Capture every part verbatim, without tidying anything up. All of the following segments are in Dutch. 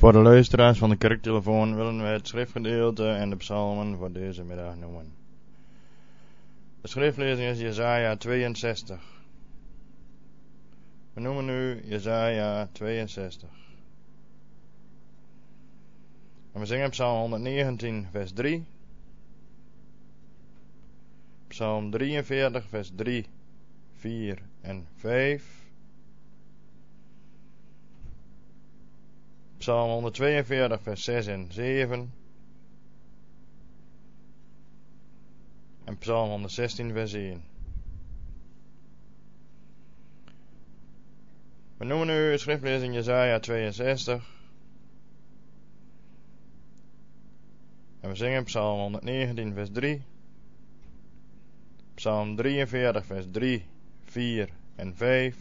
Voor de luisteraars van de kerktelefoon willen wij het schriftgedeelte en de psalmen voor deze middag noemen. De schriftlezing is Jesaja tweeënzestig. We noemen nu Jesaja tweeënzestig. En we zingen Psalm honderdnegentien vers drie. Psalm drieënveertig vers drie, vier en vijf. Psalm honderdtweeënveertig vers zes en zeven. En Psalm honderdzestien vers één. We noemen nu de schriftlezing Jesaja tweeënzestig. En we zingen Psalm honderdnegentien vers drie. Psalm drieënveertig vers drie, vier en vijf.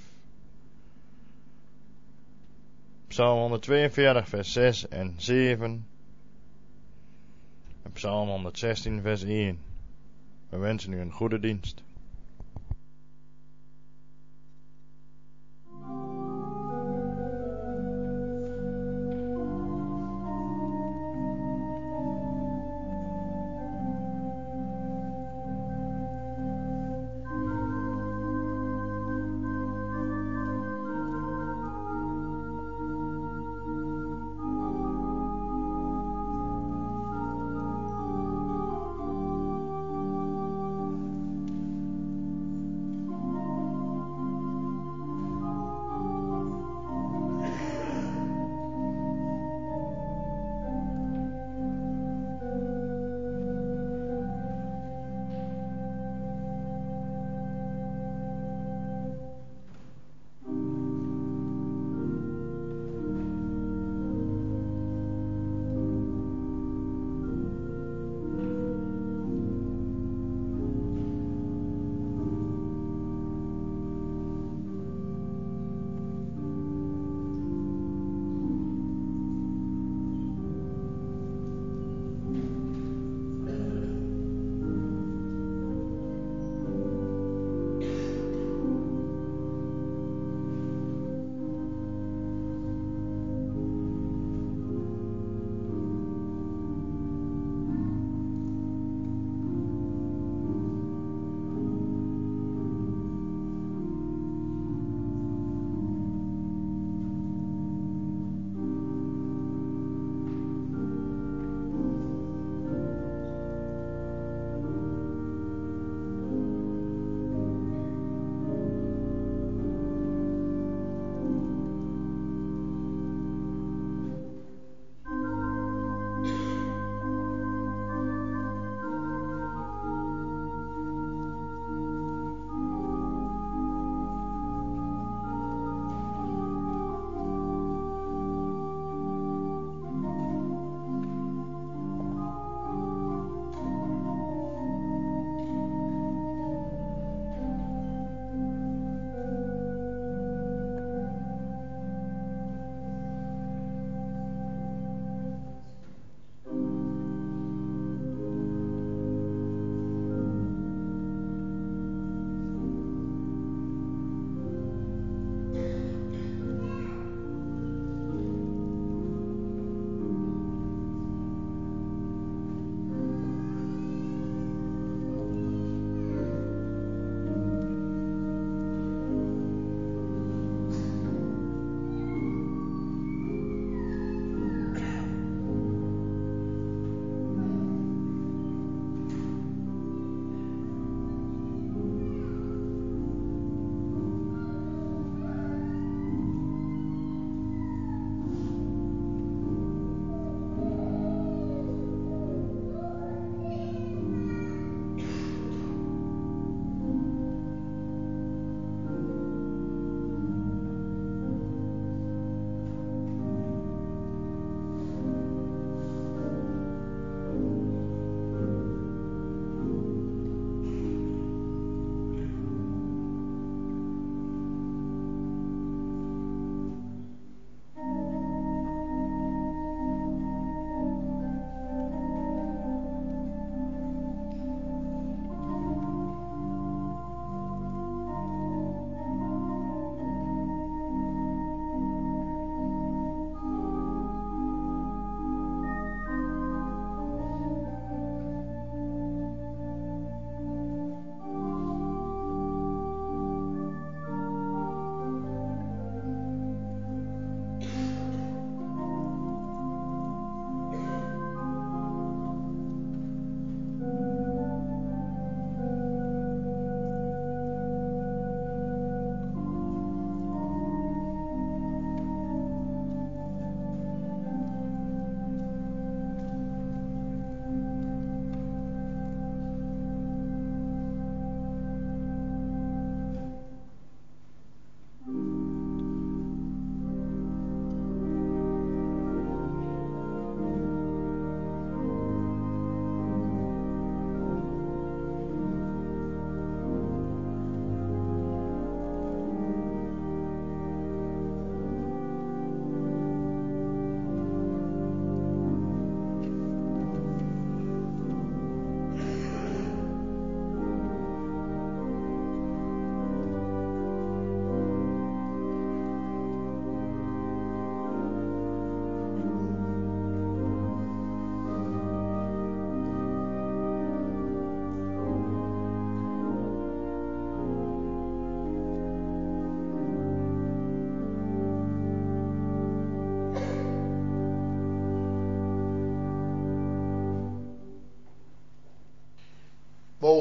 Psalm honderdtweeënveertig vers zes en zeven. En Psalm honderdzestien vers één. We wensen u een goede dienst.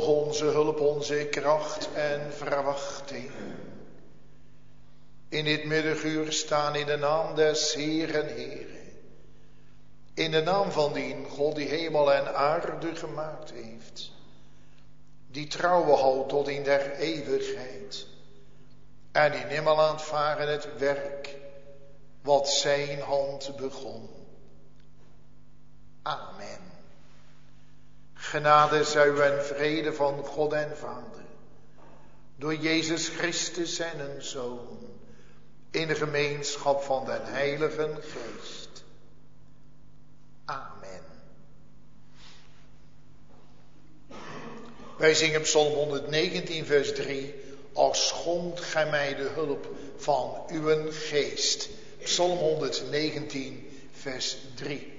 toch onze hulp, onze kracht en verwachting. In dit middaguur staan in de naam des Heeren, Heere. In de naam van dien God die hemel en aarde gemaakt heeft. Die trouwe houdt tot in der eeuwigheid. En die nimmer laat varen het werk wat zijn hand begon. Amen. Genade zij u en vrede van God en Vader. Door Jezus Christus zijn Zoon. In de gemeenschap van den Heiligen Geest. Amen. Wij zingen Psalm honderdnegentien vers drie. Als schonkt gij mij de hulp van uw geest. Psalm honderdnegentien vers drie.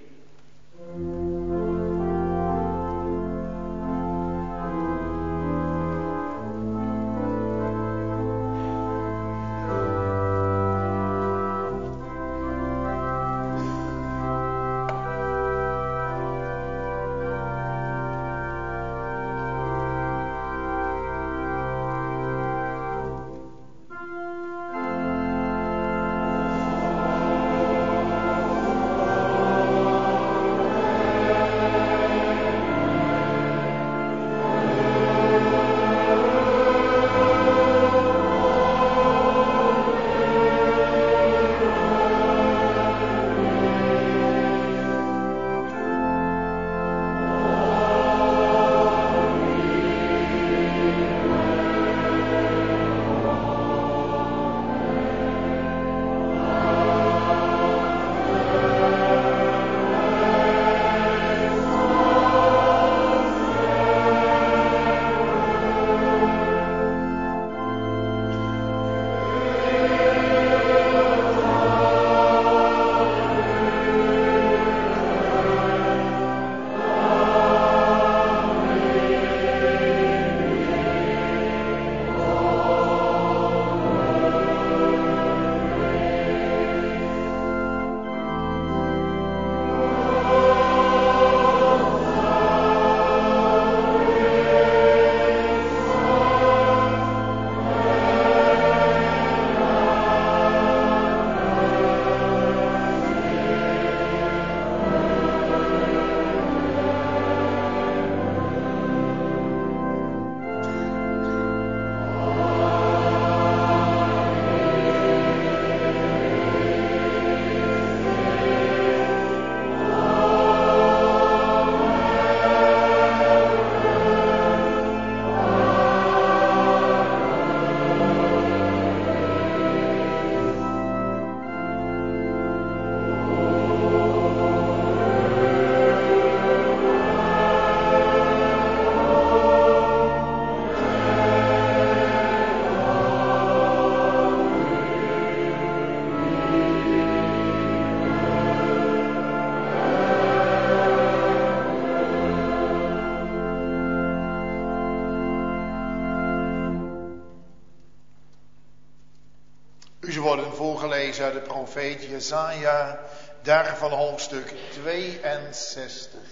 Worden voorgelezen uit de profeet Jesaja, daarvan hoofdstuk tweeënzestig.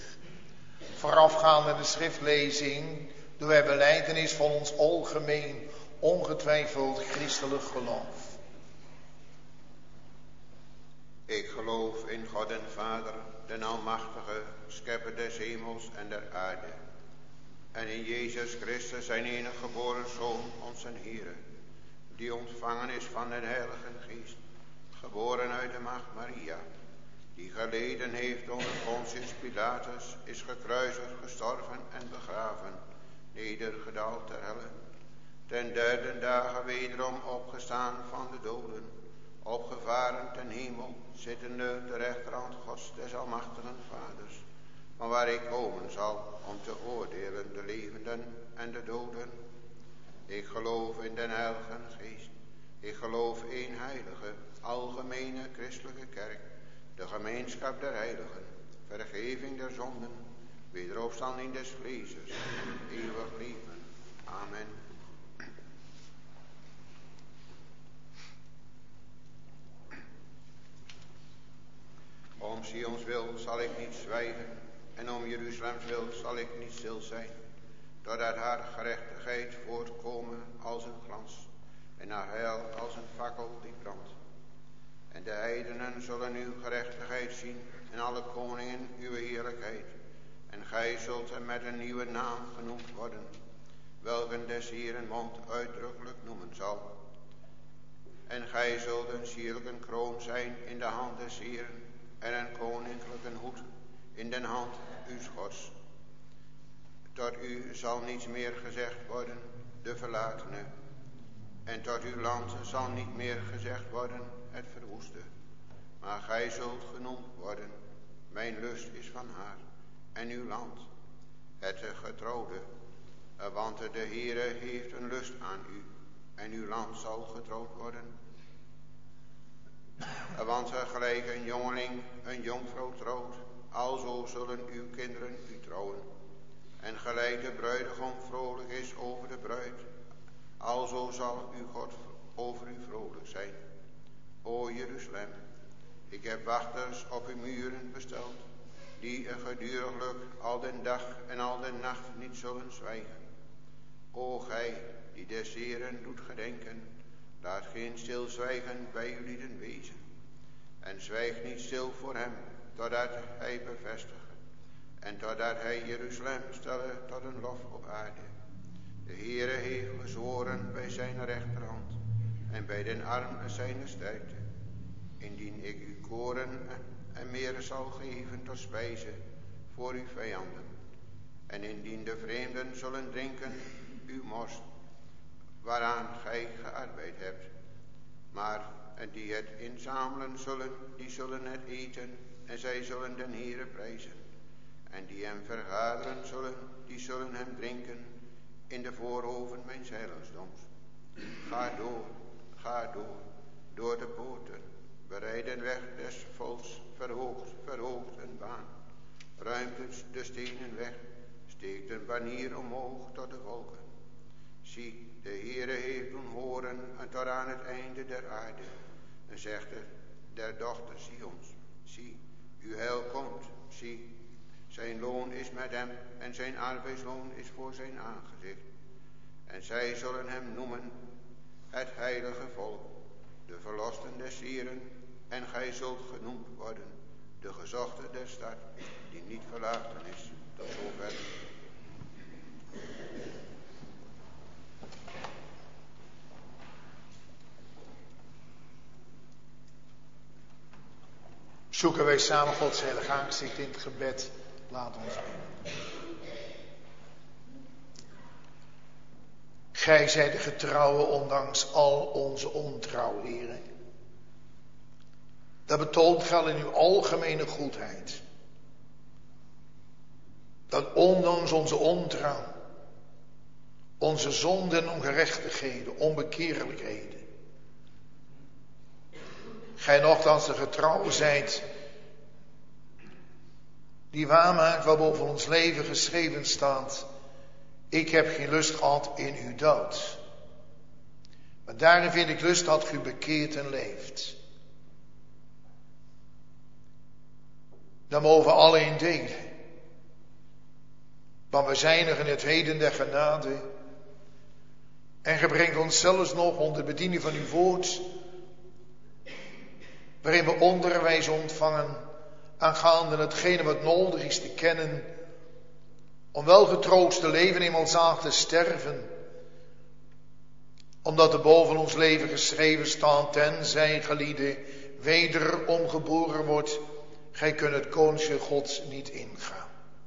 Voorafgaande de schriftlezing doen wij belijdenis van ons algemeen, ongetwijfeld christelijk geloof. Ik geloof in God en Vader, den Almachtige, schepper des hemels en der aarde. En in Jezus Christus, zijn enige geboren Zoon, onze Heere, die ontvangen is van den Heilige Geest, geboren uit de maagd Maria, die geleden heeft onder Pontius Pilatus, is gekruisigd, gestorven en begraven, nedergedaald ter helle, ten derde dagen wederom opgestaan van de doden, opgevaren ten hemel, zittende ter rechterhand Gods des almachtigen Vaders, van waar ik komen zal om te oordelen de levenden en de doden. Ik geloof in den Heilige Geest. Ik geloof één heilige, algemene christelijke kerk, de gemeenschap der heiligen, vergeving der zonden, wederopstanding des vleeses en eeuwig leven. Amen. Om Sions wil zal ik niet zwijgen, en om Jeruzalems wil zal ik niet stil zijn. totdat haar gerechtigheid voortkomen als een glans, en haar heil als een fakkel die brandt. En de heidenen zullen uw gerechtigheid zien, en alle koningen uw heerlijkheid. En gij zult hem met een nieuwe naam genoemd worden, welken des Heeren mond uitdrukkelijk noemen zal. En gij zult een sierlijke kroon zijn in de hand des Heeren, en een koninklijke hoed in de hand uw Gods. Tot u zal niets meer gezegd worden, de verlatene. En tot uw land zal niet meer gezegd worden, het verwoeste. Maar gij zult genoemd worden, mijn lust is van haar, en uw land, het getrouwde. Want de Heere heeft een lust aan u, en uw land zal getrouwd worden. Want gelijk een jongeling een jonkvrouw trouwt, alzo zullen uw kinderen u trouwen. En gelijk de bruidegom vrolijk is over de bruid, alzo zal uw God over u vrolijk zijn. O Jeruzalem, ik heb wachters op uw muren besteld, die geduriglijk al den dag en al den nacht niet zullen zwijgen. O gij, die des Heeren doet gedenken, laat geen stilzwijgen bij uw lieden wezen. En zwijg niet stil voor hem, totdat hij bevestigt, en totdat hij Jeruzalem stelle tot een lof op aarde. De Heere heeft gezworen bij zijn rechterhand, en bij den arm zijn sterkte, indien ik u koren en meer zal geven tot spijze voor uw vijanden. En indien de vreemden zullen drinken uw most, waaraan gij gearbeid hebt. Maar en die het inzamelen zullen, die zullen het eten, en zij zullen den Heere prijzen. En die hem vergaderen zullen, die zullen hem drinken in de voorhoven mijns heiligdoms. Ga door, ga door, door de poorten, bereid een weg des volks, verhoogt, verhoogt een baan. Ruimt de stenen weg, steekt een banier omhoog tot de volken. Zie, de Heere heeft doen horen en tot aan het einde der aarde. En zegt er, der dochter Sions, zie, uw heil komt, zie, zijn loon is met hem en zijn arbeidsloon is voor zijn aangezicht. En zij zullen hem noemen het heilige volk, de verlosten des Heeren, en gij zult genoemd worden, de gezochte der stad, die niet verlaten is. Tot zover. Zoeken wij samen Gods heilige aangezicht in het gebed. Laat ons bidden. Gij zijt de getrouwe ondanks al onze ontrouw, Heere. Dat betoont gij in uw algemene goedheid. Dat ondanks onze ontrouw, onze zonden en ongerechtigheden, onbekeerlijkheden, gij nochtans de getrouwe zijt, die waarmaakt wat boven ons leven geschreven staat. Ik heb geen lust gehad in uw dood, maar daarin vind ik lust dat u bekeert en leeft. Dan mogen we alleen delen. Want we zijn er in het heden der genade. En ge brengt ons zelfs nog onder bediening van uw woord, waarin we onderwijs ontvangen aangaande hetgene wat nodig is te kennen, om wel getroost te leven eenmaal zalig te sterven, omdat er boven ons leven geschreven staat, tenzij gelieden wederom geboren wordt, gij kunt het koningschap Gods niet ingaan.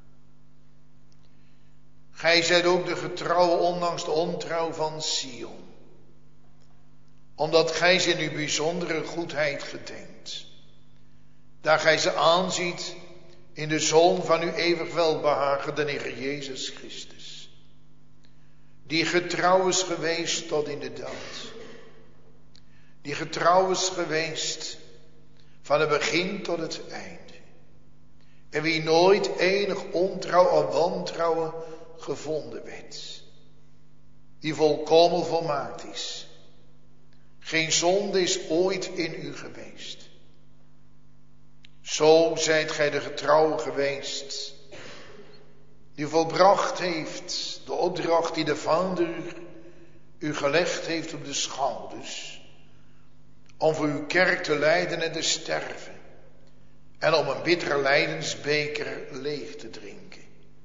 Gij zijt ook de getrouwe ondanks de ontrouw van Sion, omdat gij ze in uw bijzondere goedheid gedenkt, daar gij ze aanziet in de Zoon van uw eeuwig welbehagen, de Heer Jezus Christus, die getrouw is geweest tot in de dood, die getrouw is geweest van het begin tot het einde, en wie nooit enig ontrouw of wantrouwen gevonden werd, die volkomen volmaakt is. Geen zonde is ooit in u geweest. Zo zijt gij de getrouw geweest, die volbracht heeft de opdracht die de Vader u gelegd heeft op de schouders, om voor uw kerk te lijden en te sterven, en om een bittere lijdensbeker leeg te drinken,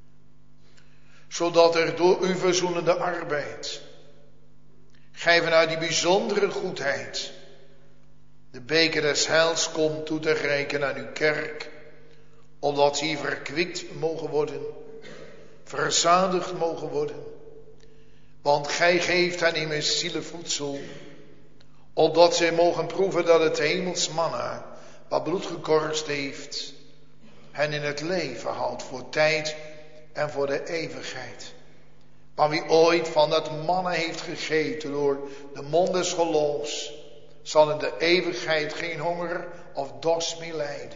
zodat er door uw verzoenende arbeid gij vanuit die bijzondere goedheid de beker des heils komt toe te reiken aan uw kerk, opdat ze verkwikt mogen worden, verzadigd mogen worden. Want gij geeft hen immers zielenvoedsel, opdat zij mogen proeven dat het hemels manna, wat bloed gekorst heeft, hen in het leven houdt voor tijd en voor de eeuwigheid. Maar wie ooit van dat manna heeft gegeten door de mond des geloofs, zal in de eeuwigheid geen honger of dorst meer lijden.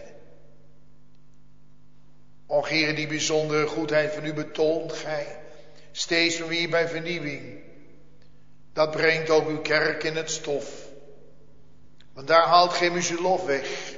O Heer, die bijzondere goedheid van u betoont gij steeds weer bij vernieuwing. Dat brengt ook uw kerk in het stof. Want daar haalt geen uw lof weg,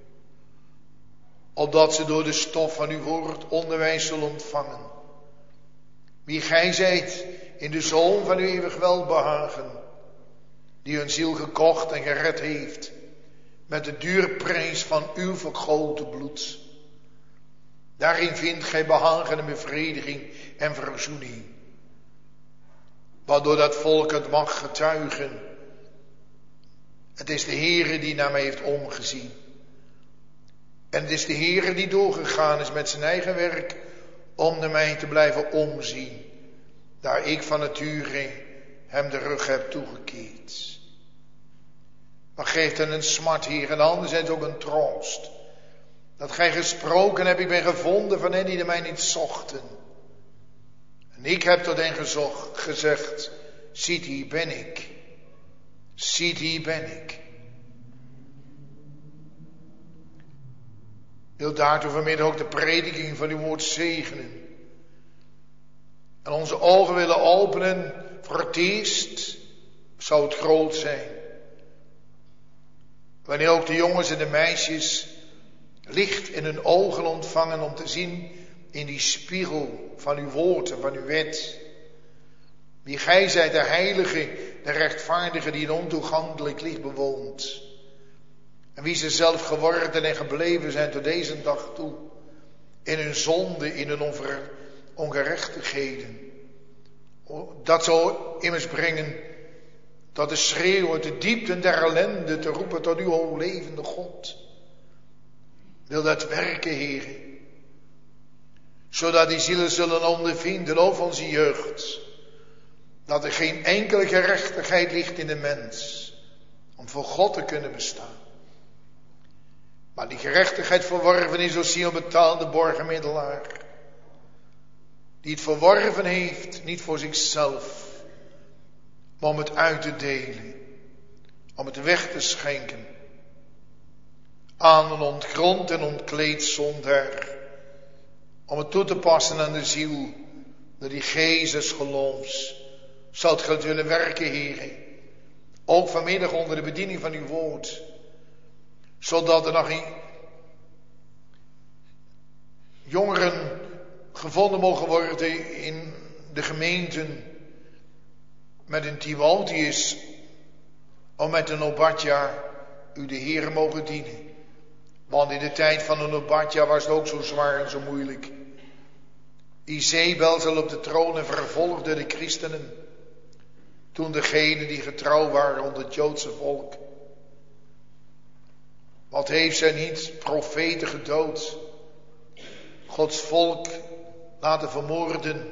opdat ze door de stof van uw woord onderwijs zullen ontvangen. Wie gij zijt in de Zoon van uw eeuwig welbehagen, die hun ziel gekocht en gered heeft met de duurprijs van uw vergoten bloed. Daarin vindt gij behagen en bevrediging en verzoening, waardoor dat volk het mag getuigen. Het is de Heere die naar mij heeft omgezien. En het is de Heere die doorgegaan is met zijn eigen werk om naar mij te blijven omzien, daar ik van nature hem de rug heb toegekeerd. Maar geeft hen een smart, Heer, en anderzijds ook een troost. Dat gij gesproken hebt, ik ben gevonden van hen die mij niet zochten. En ik heb tot hen gezocht, gezegd, ziet hier ben ik. Ziet hier ben ik. Ik wil daartoe vanmiddag ook de prediking van uw woord zegenen. En onze ogen willen openen voor het eerst, zou het groot zijn. Wanneer ook de jongens en de meisjes licht in hun ogen ontvangen om te zien in die spiegel van uw woord en van uw wet. Wie gij zijt, de heilige, de rechtvaardige die in ontoegankelijk licht bewoont. En wie ze zelf geworden en gebleven zijn tot deze dag toe. In hun zonde, in hun onver, ongerechtigheden. Dat zou immers brengen tot de schreeuw uit de diepten der ellende te roepen tot uw o levende God. Wil dat werken, Heer, zodat die zielen zullen ondervinden, o van onze jeugd, dat er geen enkele gerechtigheid ligt in de mens om voor God te kunnen bestaan. Maar die gerechtigheid verworven is door Sion betaalde borgenmiddelaar, die het verworven heeft, niet voor zichzelf, maar om het uit te delen, om het weg te schenken aan een ontgrond en ontkleed zondaar, om het toe te passen aan de ziel, door die geest des geloofs. Zou het God willen werken, Heer, ook vanmiddag onder de bediening van uw woord, zodat er nog een jongeren gevonden mogen worden in de gemeenten met een Timotheus, om met een Obadja u de Heer mogen dienen. Want in de tijd van een Obadja was het ook zo zwaar en zo moeilijk. Izebel zal op de troon en vervolgde de christenen, toen degenen die getrouw waren onder het Joodse volk. Wat heeft zij niet profeten gedood, Gods volk laten vermoorden.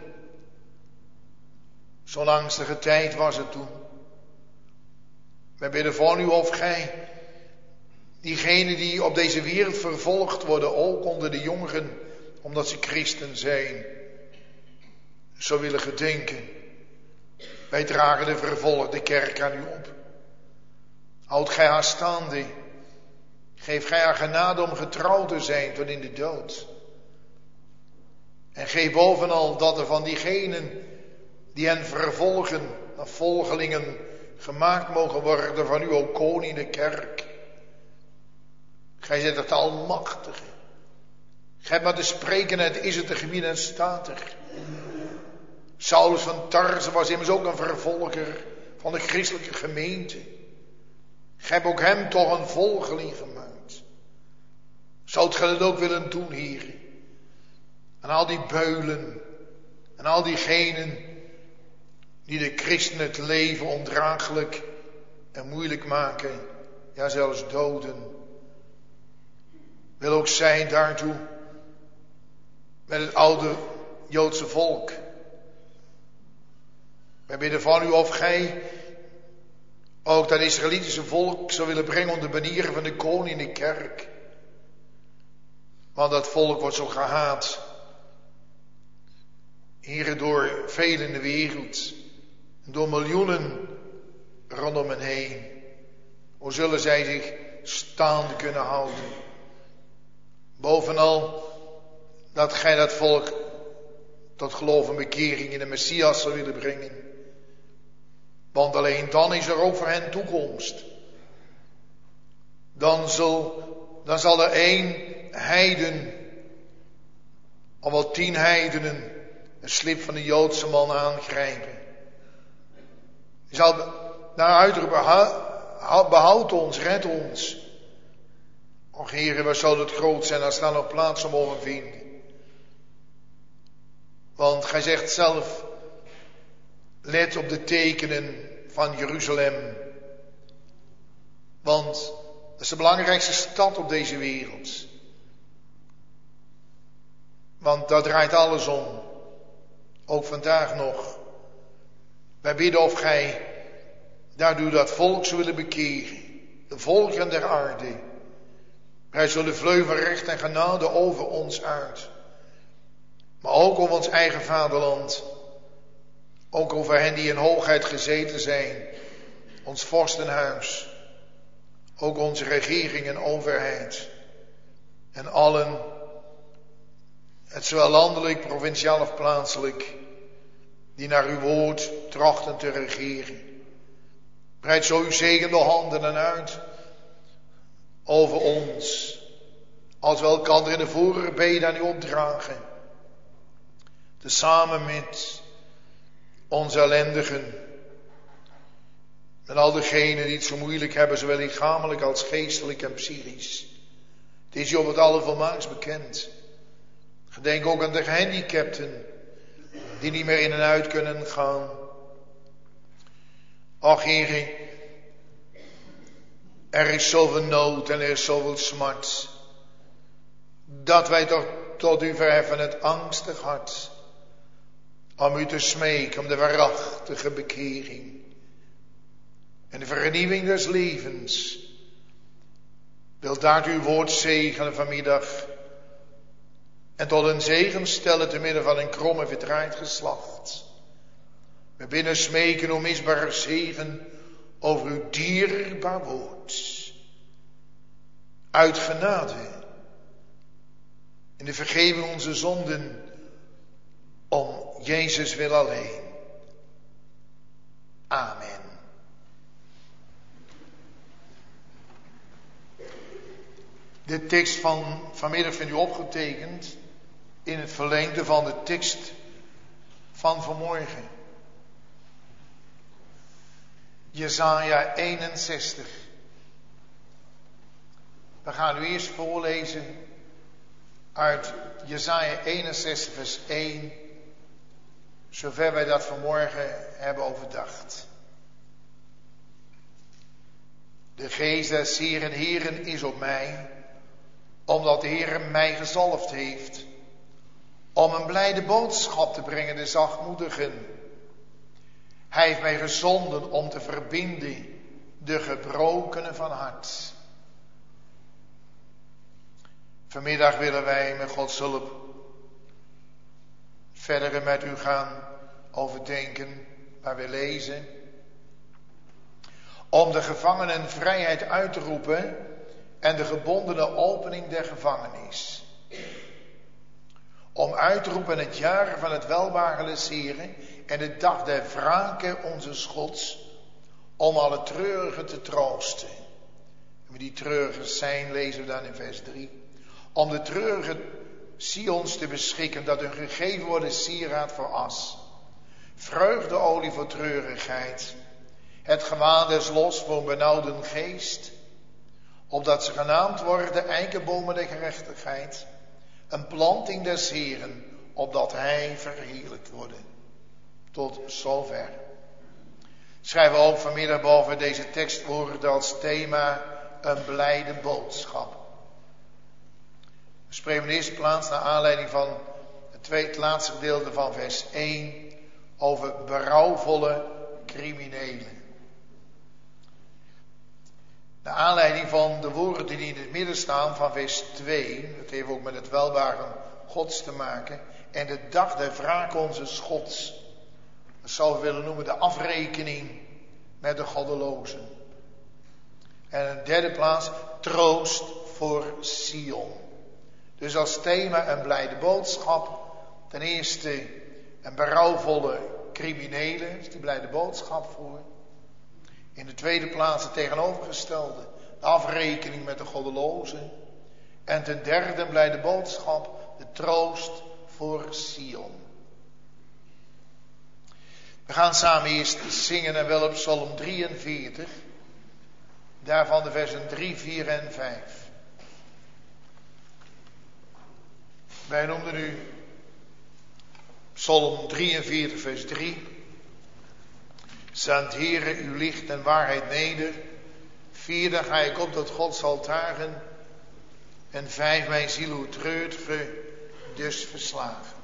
Zo'n angstige tijd was het toen. Wij bidden van u of gij, diegenen die op deze wereld vervolgd worden, ook onder de jongeren, omdat ze christen zijn, zo willen gedenken. Wij dragen de vervolgde kerk aan u op. Houd gij haar staande. Geef gij haar genade om getrouw te zijn tot in de dood. En geef bovenal dat er van diegenen die hen vervolgen, volgelingen gemaakt mogen worden van u, o koning de kerk. Gij zijt het almachtige. Gij hebt maar te spreken en het is het te gebieden en staat er. Saulus van Tarse was immers ook een vervolger van de christelijke gemeente. Gij hebt ook hem toch een volgeling gemaakt. Zoudt gij dat ook willen doen, heren? En al die beulen en al diegenen die de christenen het leven ondraaglijk en moeilijk maken, ja zelfs doden. Wil ook zij daartoe met het oude Joodse volk. Wij bidden van u of gij ook dat Israëlitische volk zou willen brengen onder de banieren van de koning in de kerk. Want dat volk wordt zo gehaat. Hier door velen in de wereld. Door miljoenen rondom hen heen. Hoe zullen zij zich staande kunnen houden? Bovenal dat gij dat volk tot geloof en bekering in de Messias zou willen brengen. Want alleen dan is er ook voor hen toekomst. Dan zal, dan zal er één heiden, al wel tien heidenen, een slip van de Joodse man aangrijpen. Je zal naar uitroepen, behoud ons, red ons. Och heren, wat zou het groot zijn als daar nog plaats om mogen vinden. Want gij zegt zelf, let op de tekenen van Jeruzalem. Want dat is de belangrijkste stad op deze wereld. Want daar draait alles om. Ook vandaag nog. Wij bidden of gij daardoor dat volk zou willen bekeren. De volkeren der aarde. Hij zullen vleugel recht en genade over ons uit. Maar ook over ons eigen vaderland. Ook over hen die in hoogheid gezeten zijn. Ons vorstenhuis. Ook onze regering en overheid. En allen, het zowel landelijk, provinciaal of plaatselijk, die naar uw woord trachten te regeren. Breid zo uw zegende handen en uit over ons. Als we elkaar in de vorige beden aan u opdragen. Tezamen met onze ellendigen. Met al degenen die het zo moeilijk hebben, zowel lichamelijk als geestelijk en psychisch. Het is u op het allervolmaakst bekend. Gedenk ook aan de gehandicapten, die niet meer in en uit kunnen gaan. Ach, heren, er is zoveel nood en er is zoveel smart, dat wij toch tot u verheffen het angstig hart, om u te smeken om de waarachtige bekering en de vernieuwing des levens. Wil daar uw woord zegenen vanmiddag en tot een zegen stellen te midden van een krom en verdraaid geslacht. We bidden smeken om misbare zegen over uw dierbaar woord. Uit genade, in de vergeving onze zonden, om Jezus wil alleen. Amen. De tekst van vanmiddag vindt u opgetekend in het verlengde van de tekst van vanmorgen. Jesaja eenenzestig. We gaan u eerst voorlezen uit Jesaja eenenzestig vers één, zover wij dat vanmorgen hebben overdacht. De geest des Heeren Heeren is op mij, omdat de Heer mij gezalfd heeft, om een blijde boodschap te brengen de zachtmoedigen. Hij heeft mij gezonden om te verbinden de gebrokenen van hart. Vanmiddag willen wij met Gods hulp verder met u gaan overdenken waar we lezen. Om de gevangenen vrijheid uit te roepen en de gebondenen opening der gevangenis. Om uit te roepen het jaar van het welbare des Heren en de dag der wrake onze Gods, om alle treurigen te troosten. En wie die treurigen zijn, lezen we dan in vers drie. Om de treurigen Sions te beschikken, dat hun gegeven wordt sieraad voor as. Vreugdeolie voor treurigheid. Het gewaad des los voor een benauwde geest. Opdat ze genaamd worden eikenbomen der gerechtigheid. Een planting des Heren, opdat hij verheerlijkt wordt. Tot zover. Schrijven we ook vanmiddag boven deze tekstwoorden als thema een blijde boodschap. We spreken in de eerste plaats naar aanleiding van het, tweede, het laatste gedeelte van vers één over berouwvolle criminelen. Naar aanleiding van de woorden die in het midden staan van vers twee, dat heeft ook met het welwaren Gods te maken, en de dag der wraak onze Gods. Dat zouden we willen noemen de afrekening met de goddelozen. En in de derde plaats troost voor Sion. Dus als thema een blijde boodschap. Ten eerste een berouwvolle criminelen, is die blijde boodschap voor. In de tweede plaats het tegenovergestelde, de afrekening met de goddelozen. En ten derde blijde boodschap, de troost voor Sion. We gaan samen eerst zingen en wel op Psalm drieënveertig. Daarvan de versen drie, vier en vijf. Wij noemden nu Psalm drieënveertig vers drie. Zend Heere uw licht en waarheid neder. Vier, dan ga ik op tot Gods altaren. En vijf, mijn ziel hoe treurt ge, dus verslagen.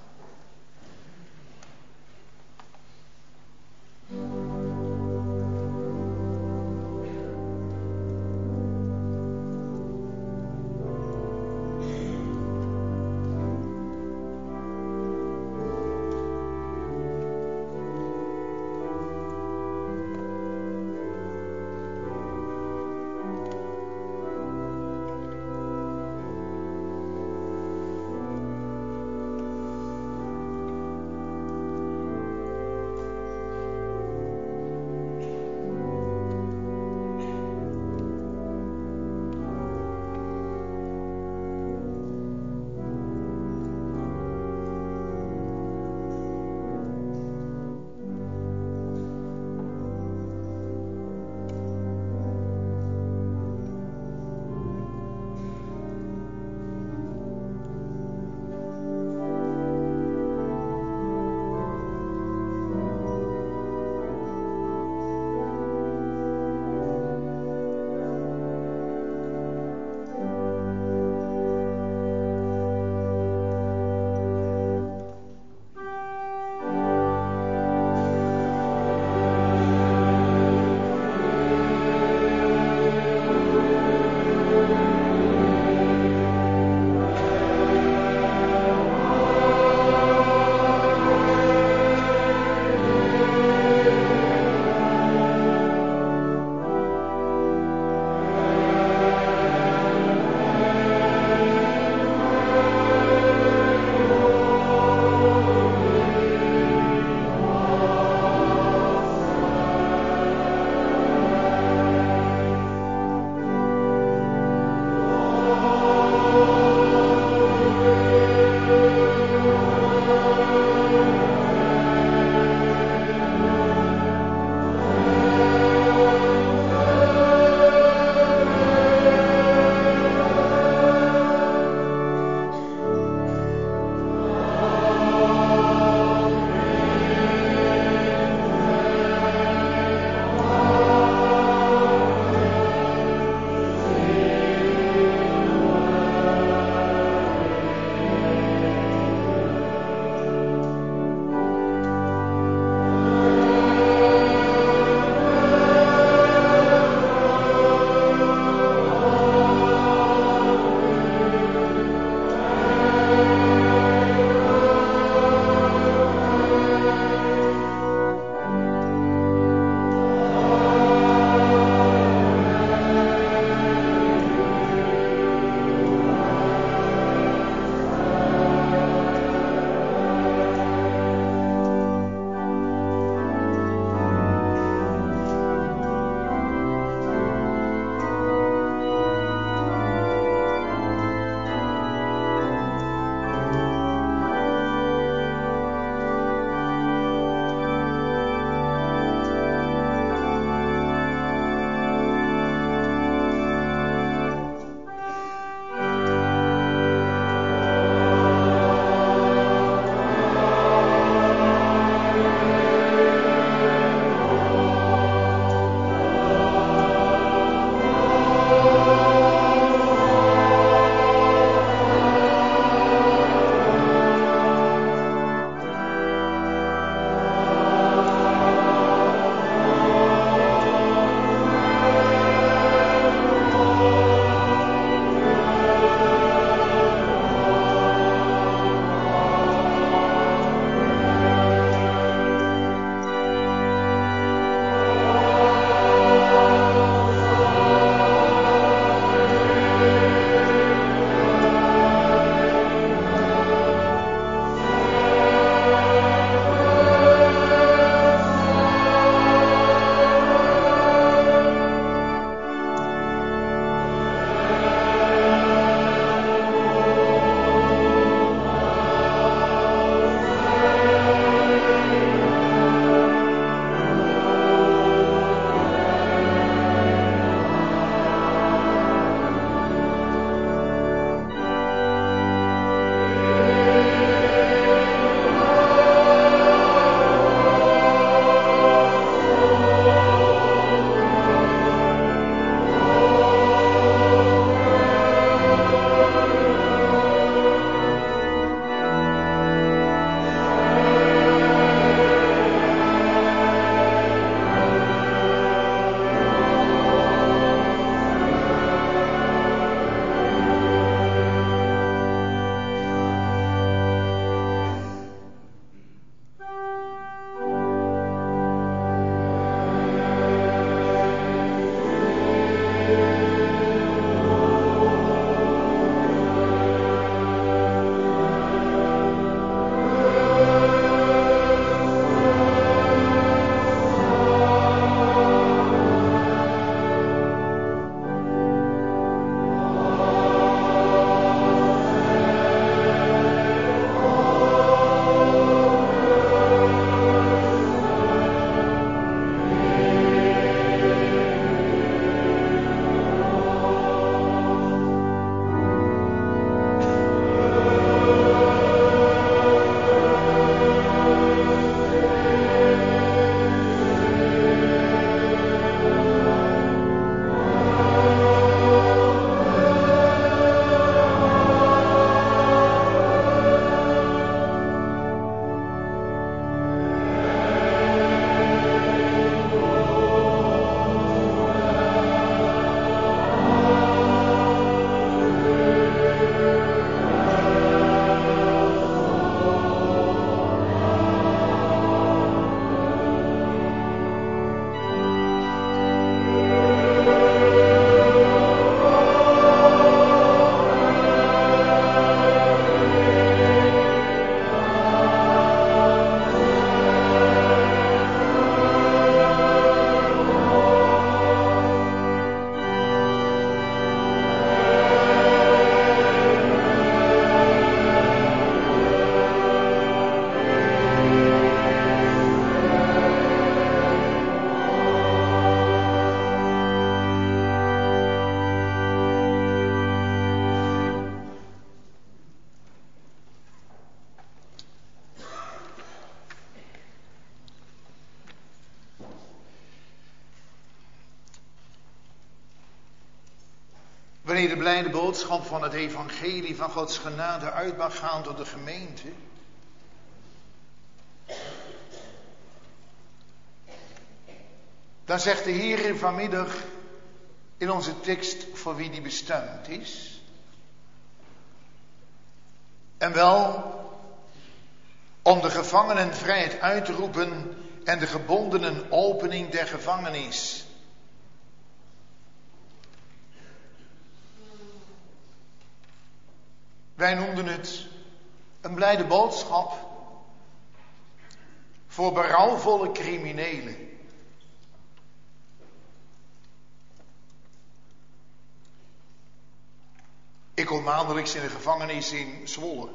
Waarmee de blijde boodschap van het evangelie van Gods genade uit mag gaan tot de gemeente. Dan zegt de Heer vanmiddag in onze tekst voor wie die bestemd is. En wel om de gevangenen vrijheid uit te roepen en de gebondenen opening der gevangenis. Wij noemden het een blijde boodschap voor berouwvolle criminelen. Ik kom maandelijks in de gevangenis in Zwolle.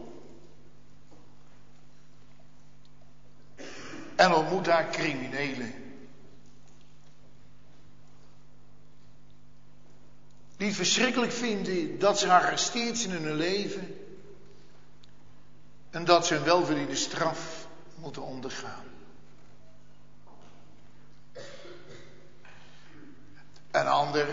En ontmoet daar criminelen. Die het verschrikkelijk vinden dat ze gearresteerd zijn in hun leven. En dat ze een welverdiende straf moeten ondergaan. Een ander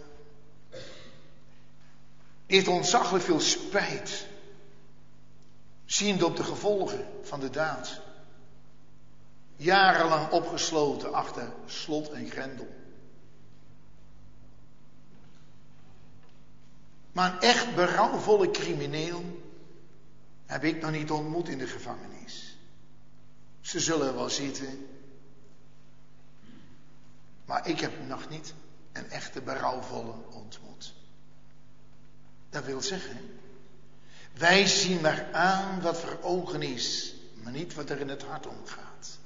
heeft ontzaglijk veel spijt, ziende op de gevolgen van de daad. Jarenlang opgesloten achter slot en grendel. Maar een echt berouwvolle crimineel heb ik nog niet ontmoet in de gevangenis. Ze zullen wel zitten, maar ik heb nog niet een echte berouwvolle ontmoet. Dat wil zeggen, wij zien maar aan wat voor ogen is, maar niet wat er in het hart omgaat.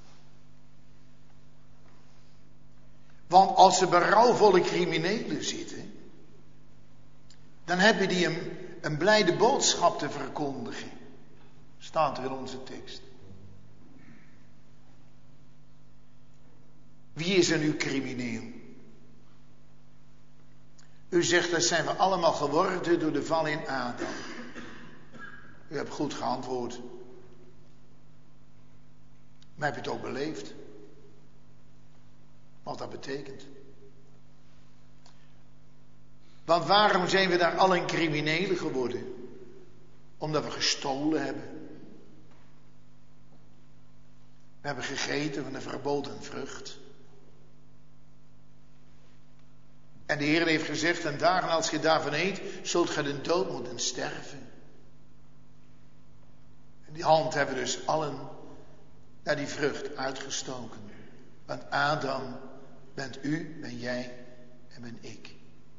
Want als er berouwvolle criminelen zitten, dan hebben die een, een blijde boodschap te verkondigen. Staat er in onze tekst. Wie is er nu crimineel? U zegt, dat zijn we allemaal geworden door de val in Adam. U hebt goed geantwoord. Maar heb je het ook beleefd? Wat dat betekent? Want waarom zijn we daar allen criminelen geworden? Omdat we gestolen hebben. We hebben gegeten van een verboden vrucht. En de Heer heeft gezegd, en dagen als je daarvan eet, zult gij de dood moeten sterven. En die hand hebben dus allen naar die vrucht uitgestoken. Want Adam bent u, ben jij en ben ik.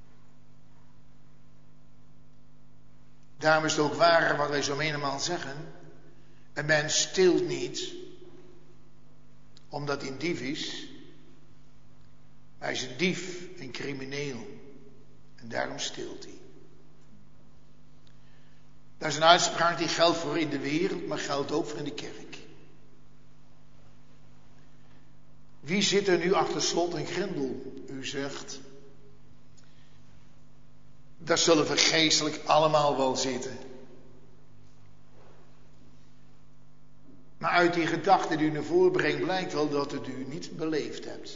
Daarom is het ook waar wat wij zo menigmaal zeggen. Een mens steelt niet omdat hij een dief is. Hij is een dief, een crimineel. En daarom steelt hij. Dat is een uitspraak die geldt voor in de wereld, maar geldt ook voor in de kerk. Wie zit er nu achter slot en grendel? U zegt, daar zullen we geestelijk allemaal wel zitten. Maar uit die gedachten die u naar voren brengt, blijkt wel dat het u niet beleefd hebt.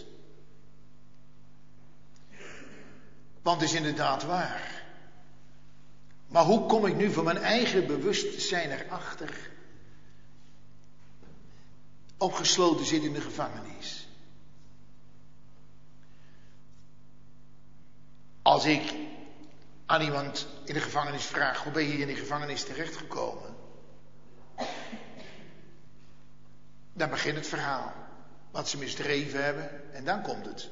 Want het is inderdaad waar. Maar hoe kom ik nu van mijn eigen bewustzijn erachter? Opgesloten zit in de gevangenis. Als ik aan iemand in de gevangenis vraag, hoe ben je hier in die gevangenis terechtgekomen? Dan begint het verhaal. Wat ze misdreven hebben. En dan komt het.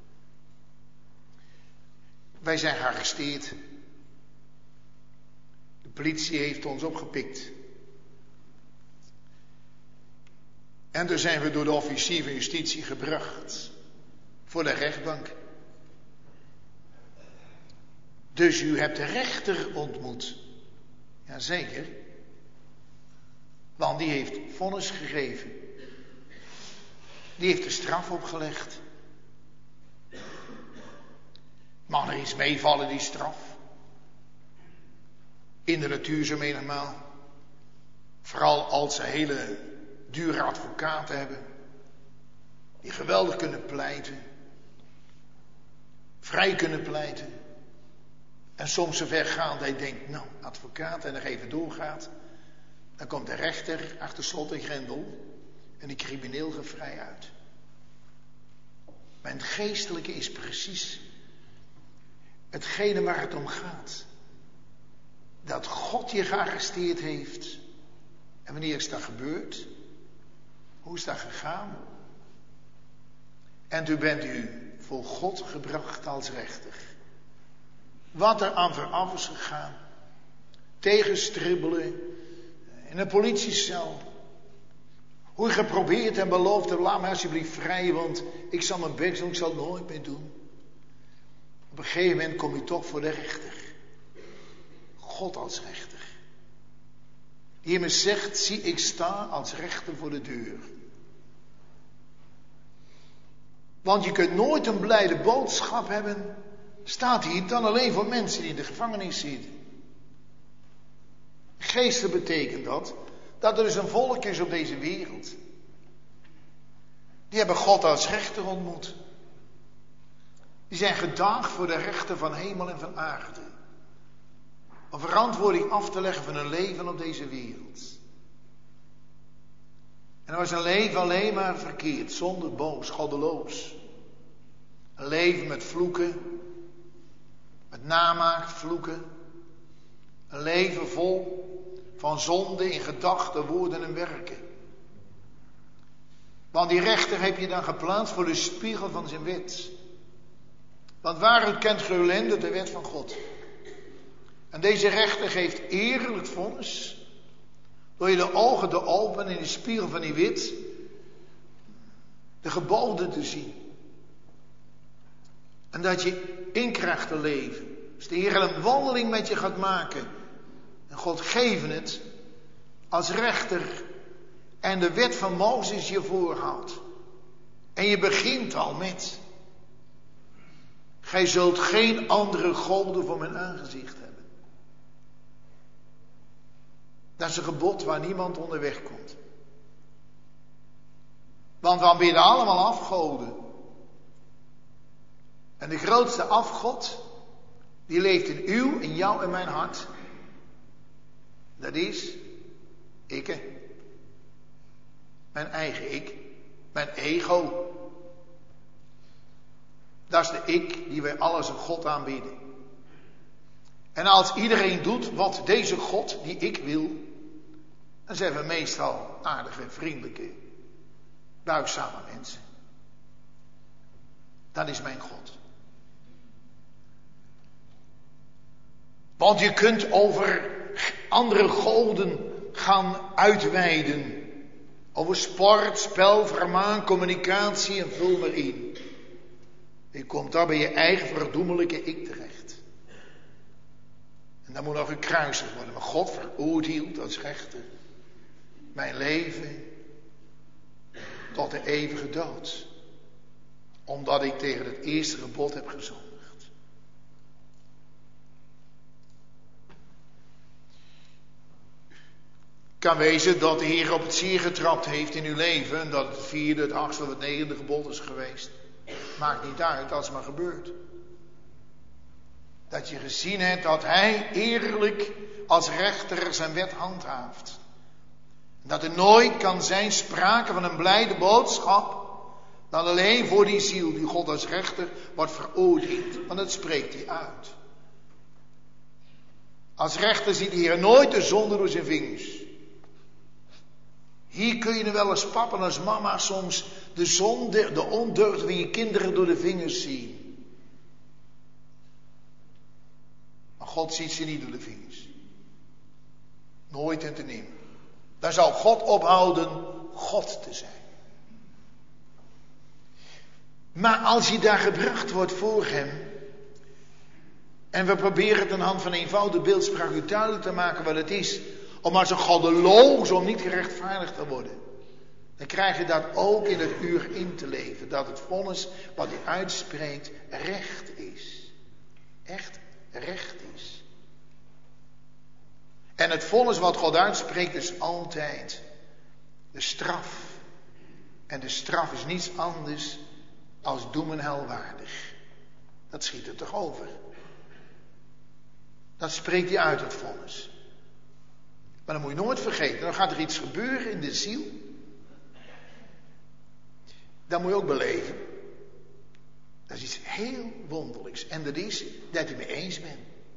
Wij zijn gearresteerd. De politie heeft ons opgepikt. En toen zijn we door de officier van justitie gebracht. Voor de rechtbank. Dus u hebt de rechter ontmoet. Jazeker. Want die heeft vonnis gegeven. Die heeft de straf opgelegd. Mag er iets meevallen, die straf? In de natuur zo menigmaal. Vooral als ze hele dure advocaten hebben. Die geweldig kunnen pleiten. Vrij kunnen pleiten. En soms zo ver gaat dat je denkt, nou, advocaat, en nog even doorgaat. Dan komt de rechter achter slot en grendel. En die crimineel gaat vrij uit. Maar het geestelijke is precies hetgene waar het om gaat. Dat God je gearresteerd heeft. En wanneer is dat gebeurd? Hoe is dat gegaan? En toen bent u voor God gebracht als rechter. Wat er aan vooraf is gegaan. Tegenstribbelen. In een politiecel. Hoe je geprobeerd en beloofd hebt, laat mij alsjeblieft vrij, want ik zal mijn best doen, ik zal het nooit meer doen. Op een gegeven moment kom je toch voor de rechter. God als rechter. Die me zegt, zie ik sta als rechter voor de deur. Want je kunt nooit een blijde boodschap hebben, staat hier dan alleen voor mensen die in de gevangenis zitten. Geestelijk betekent dat, dat er dus een volk is op deze wereld. Die hebben God als rechter ontmoet. Die zijn gedaagd voor de rechter van hemel en van aarde. Om verantwoording af te leggen van hun leven op deze wereld. En dat was een leven alleen maar verkeerd, zonder boos, goddeloos. Een leven met vloeken, met namaak, vloeken. Een leven vol van zonde in gedachten, woorden en werken. Want die rechter heb je dan geplaatst voor de spiegel van zijn wet. Want waaruit kent ge ellende de wet van God? En deze rechter geeft eerlijk vonnis. Door je de ogen te openen in de spiegel van die wet. De geboden te zien. En dat je in krijgt te leven. Dus de Heer een wandeling met je gaat maken. En God geeft het als rechter. En de wet van Mozes je voorhoudt. En je begint al met. Gij zult geen andere goden voor mijn aangezicht hebben. Dat is een gebod waar niemand onderweg komt. Want we aanbidden allemaal afgoden. En de grootste afgod, die leeft in uw, in jou en mijn hart. Dat is, ik. Mijn eigen ik. Mijn ego. Dat is de ik die wij alles een God aanbieden. En als iedereen doet wat deze God, die ik wil, dan zijn we meestal aardige, vriendelijke, buigzame mensen. Dat is mijn God. Want je kunt over andere goden gaan uitweiden. Over sport, spel, vermaak, communicatie en vul maar in. Je komt daar bij je eigen verdoemelijke ik terecht. En dan moet nog gekruisigd worden. Maar God veroordeelt als rechter mijn leven tot de eeuwige dood. Omdat ik tegen het eerste gebod heb gezondigd. Kan wezen dat de Heer op het zeer getrapt heeft in uw leven. En dat het vierde, het achtste of het negende gebod is geweest. Maakt niet uit als het maar gebeurt. Dat je gezien hebt dat hij eerlijk als rechter zijn wet handhaaft. Dat er nooit kan zijn sprake van een blijde boodschap. Dan alleen voor die ziel die God als rechter wordt veroordeeld. Want dat spreekt hij uit. Als rechter ziet de Heer nooit de zonde door zijn vingers. Hier kun je wel als papa en als mama soms de zonde, de ondeugd van je kinderen door de vingers zien. Maar God ziet ze niet door de vingers. Nooit en te nemen. Dan zal God ophouden God te zijn. Maar als je daar gebracht wordt voor hem. En we proberen het aan de hand van een eenvoudige beeldspraak u duidelijk te maken wat het is. Om als een goddeloos om niet gerechtvaardigd te worden. Dan krijg je dat ook in het uur in te leven. Dat het vonnis wat hij uitspreekt recht is. Echt recht is. En het vonnis wat God uitspreekt is altijd de straf. En de straf is niets anders als doem en helwaardig. Dat schiet er toch over. Dat spreekt hij uit, het vonnis. Maar dan moet je nooit vergeten, dan gaat er iets gebeuren in de ziel. Dat moet je ook beleven. Dat is iets heel wonderlijks. En dat is dat je mee eens bent.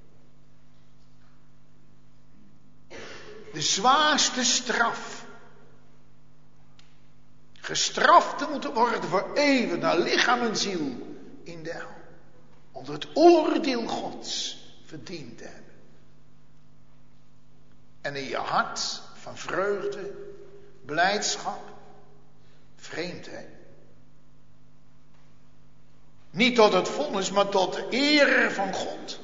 De zwaarste straf. Gestraft te moeten worden voor eeuwig naar lichaam en ziel in de hel. Onder het oordeel Gods verdiend te hebben. En in je hart van vreugde, blijdschap, vreemd hè. Niet tot het vonnis, maar tot de eer van God.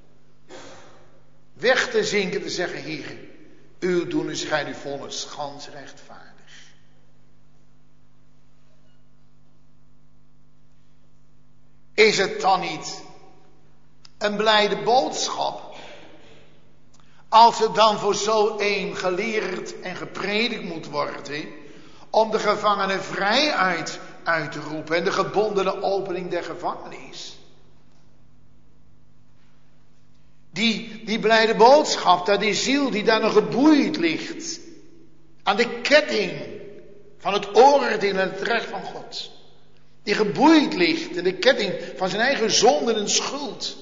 Weg te zinken, te zeggen, Heer, uw doen is gij uw vonnis gans rechtvaardig. Is het dan niet een blijde boodschap, als er dan voor zo een geleerd en gepredikt moet worden, om de gevangenen vrij uit, uit te roepen en de gebondene opening der gevangenis? Die, die blijde boodschap, dat die ziel die daar nog geboeid ligt, aan de ketting van het oordeel en het recht van God. Die geboeid ligt in de ketting van zijn eigen zonde en schuld.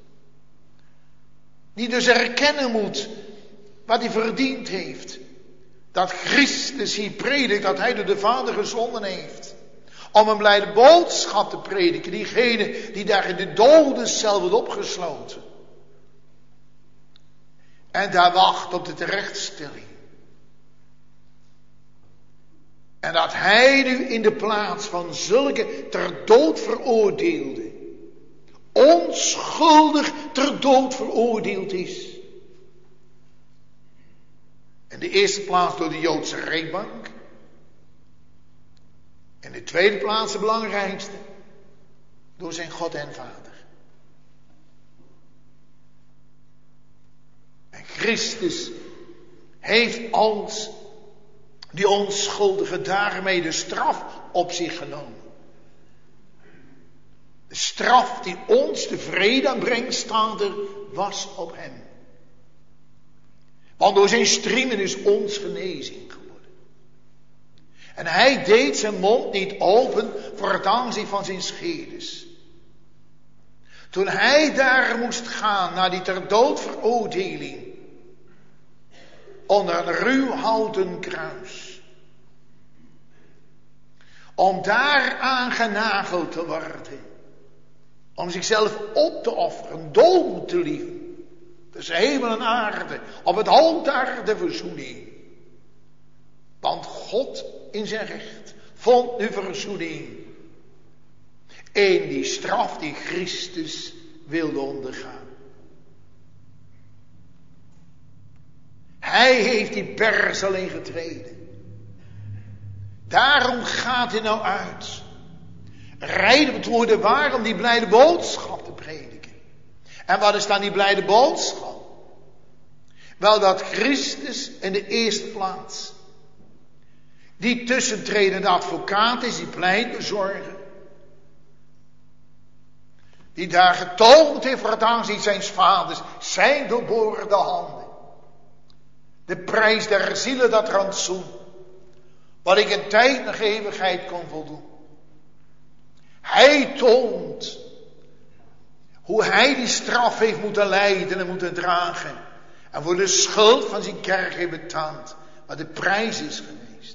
Die dus erkennen moet wat hij verdiend heeft. Dat Christus hier predikt, dat hij door de Vader gezonden heeft. Om een blijde boodschap te prediken. Diegene die daar in de dodencel wordt opgesloten. En daar wacht op de terechtstelling. En dat hij nu in de plaats van zulke ter dood veroordeelde, onschuldig ter dood veroordeeld is. In de eerste plaats door de Joodse rechtbank. In de tweede plaats, de belangrijkste, door zijn God en Vader. En Christus heeft als die onschuldige daarmee de straf op zich genomen. De straf die ons de vrede aanbrengt, staat er, was op hem. Want door zijn striemen is ons genezing geworden. En hij deed zijn mond niet open voor het aanzien van zijn scheerders. Toen hij daar moest gaan naar die ter dood veroordeling, onder een ruw houten kruis, om daar aangenageld te worden, om zichzelf op te offeren, dood te lieven, tussen hemel en aarde, op het altaar der verzoening. Want God in zijn recht vond nu verzoening in die straf die Christus wilde ondergaan. Hij heeft die pers alleen getreden. Daarom gaat hij nou uit. Rijden het worden waar om die blijde boodschap te prediken. En wat is dan die blijde boodschap? Wel, dat Christus in de eerste plaats die tussentredende advocaat is, die pleitbezorger, die daar getoond heeft voor het aanzien zijns vaders, zijn doorboorde handen. De prijs der zielen, dat rantsoen, wat ik in tijd nog eeuwigheid kon voldoen. Hij toont hoe hij die straf heeft moeten lijden en moeten dragen. En voor de schuld van zijn kerk heeft betaald, wat de prijs is geweest.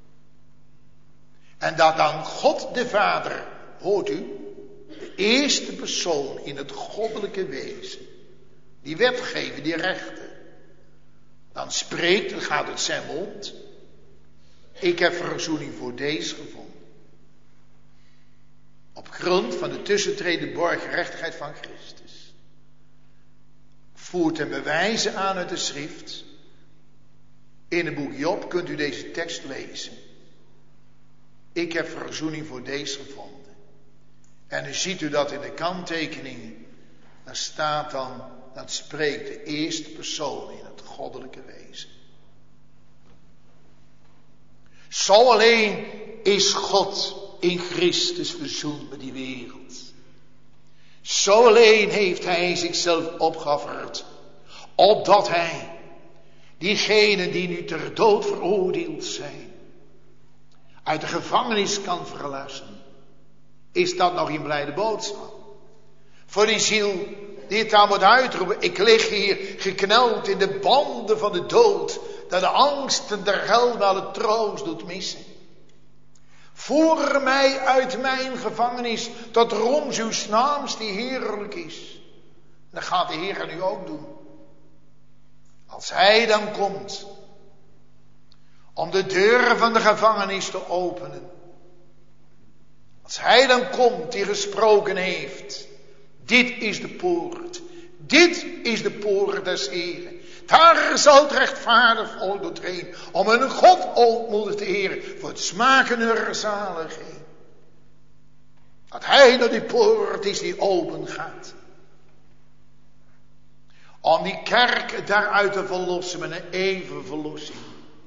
En dat dan God de Vader, hoort u, de eerste persoon in het goddelijke wezen, die wetgever, die rechter, dan spreekt, dan gaat het zijn mond. Ik heb verzoening voor deze gevonden. Op grond van de tussentreden borggerechtigheid van Christus. Voert en bewijzen aan uit de schrift. In het boek Job kunt u deze tekst lezen. Ik heb verzoening voor deze gevonden. En dan ziet u dat in de kanttekeningen. Daar staat dan, dat spreekt de eerste persoon in het goddelijke wezen. Zo alleen is God in Christus verzoend met die wereld. Zo alleen heeft hij zichzelf opgeofferd Opdat hij diegenen die nu ter dood veroordeeld zijn, uit de gevangenis kan verlossen. Is dat nog een blijde boodschap? Voor die ziel die het daar moet uitroepen. Ik lig hier gekneld in de banden van de dood, dat de angsten der hel wel het troost doet missen. Voer mij uit mijn gevangenis tot roems uw naams die heerlijk is. Dat gaat de Heer nu ook doen. Als hij dan komt om de deuren van de gevangenis te openen. Als hij dan komt die gesproken heeft. Dit is de poort. Dit is de poort des Heren. Daar zal het rechtvaardig volk doorheen. Om hun God ontmoedigd te eren. Voor het smaken der zaligheid. Dat hij naar die poort is die open gaat. Om die kerk daaruit te verlossen met een eeuwige verlossing.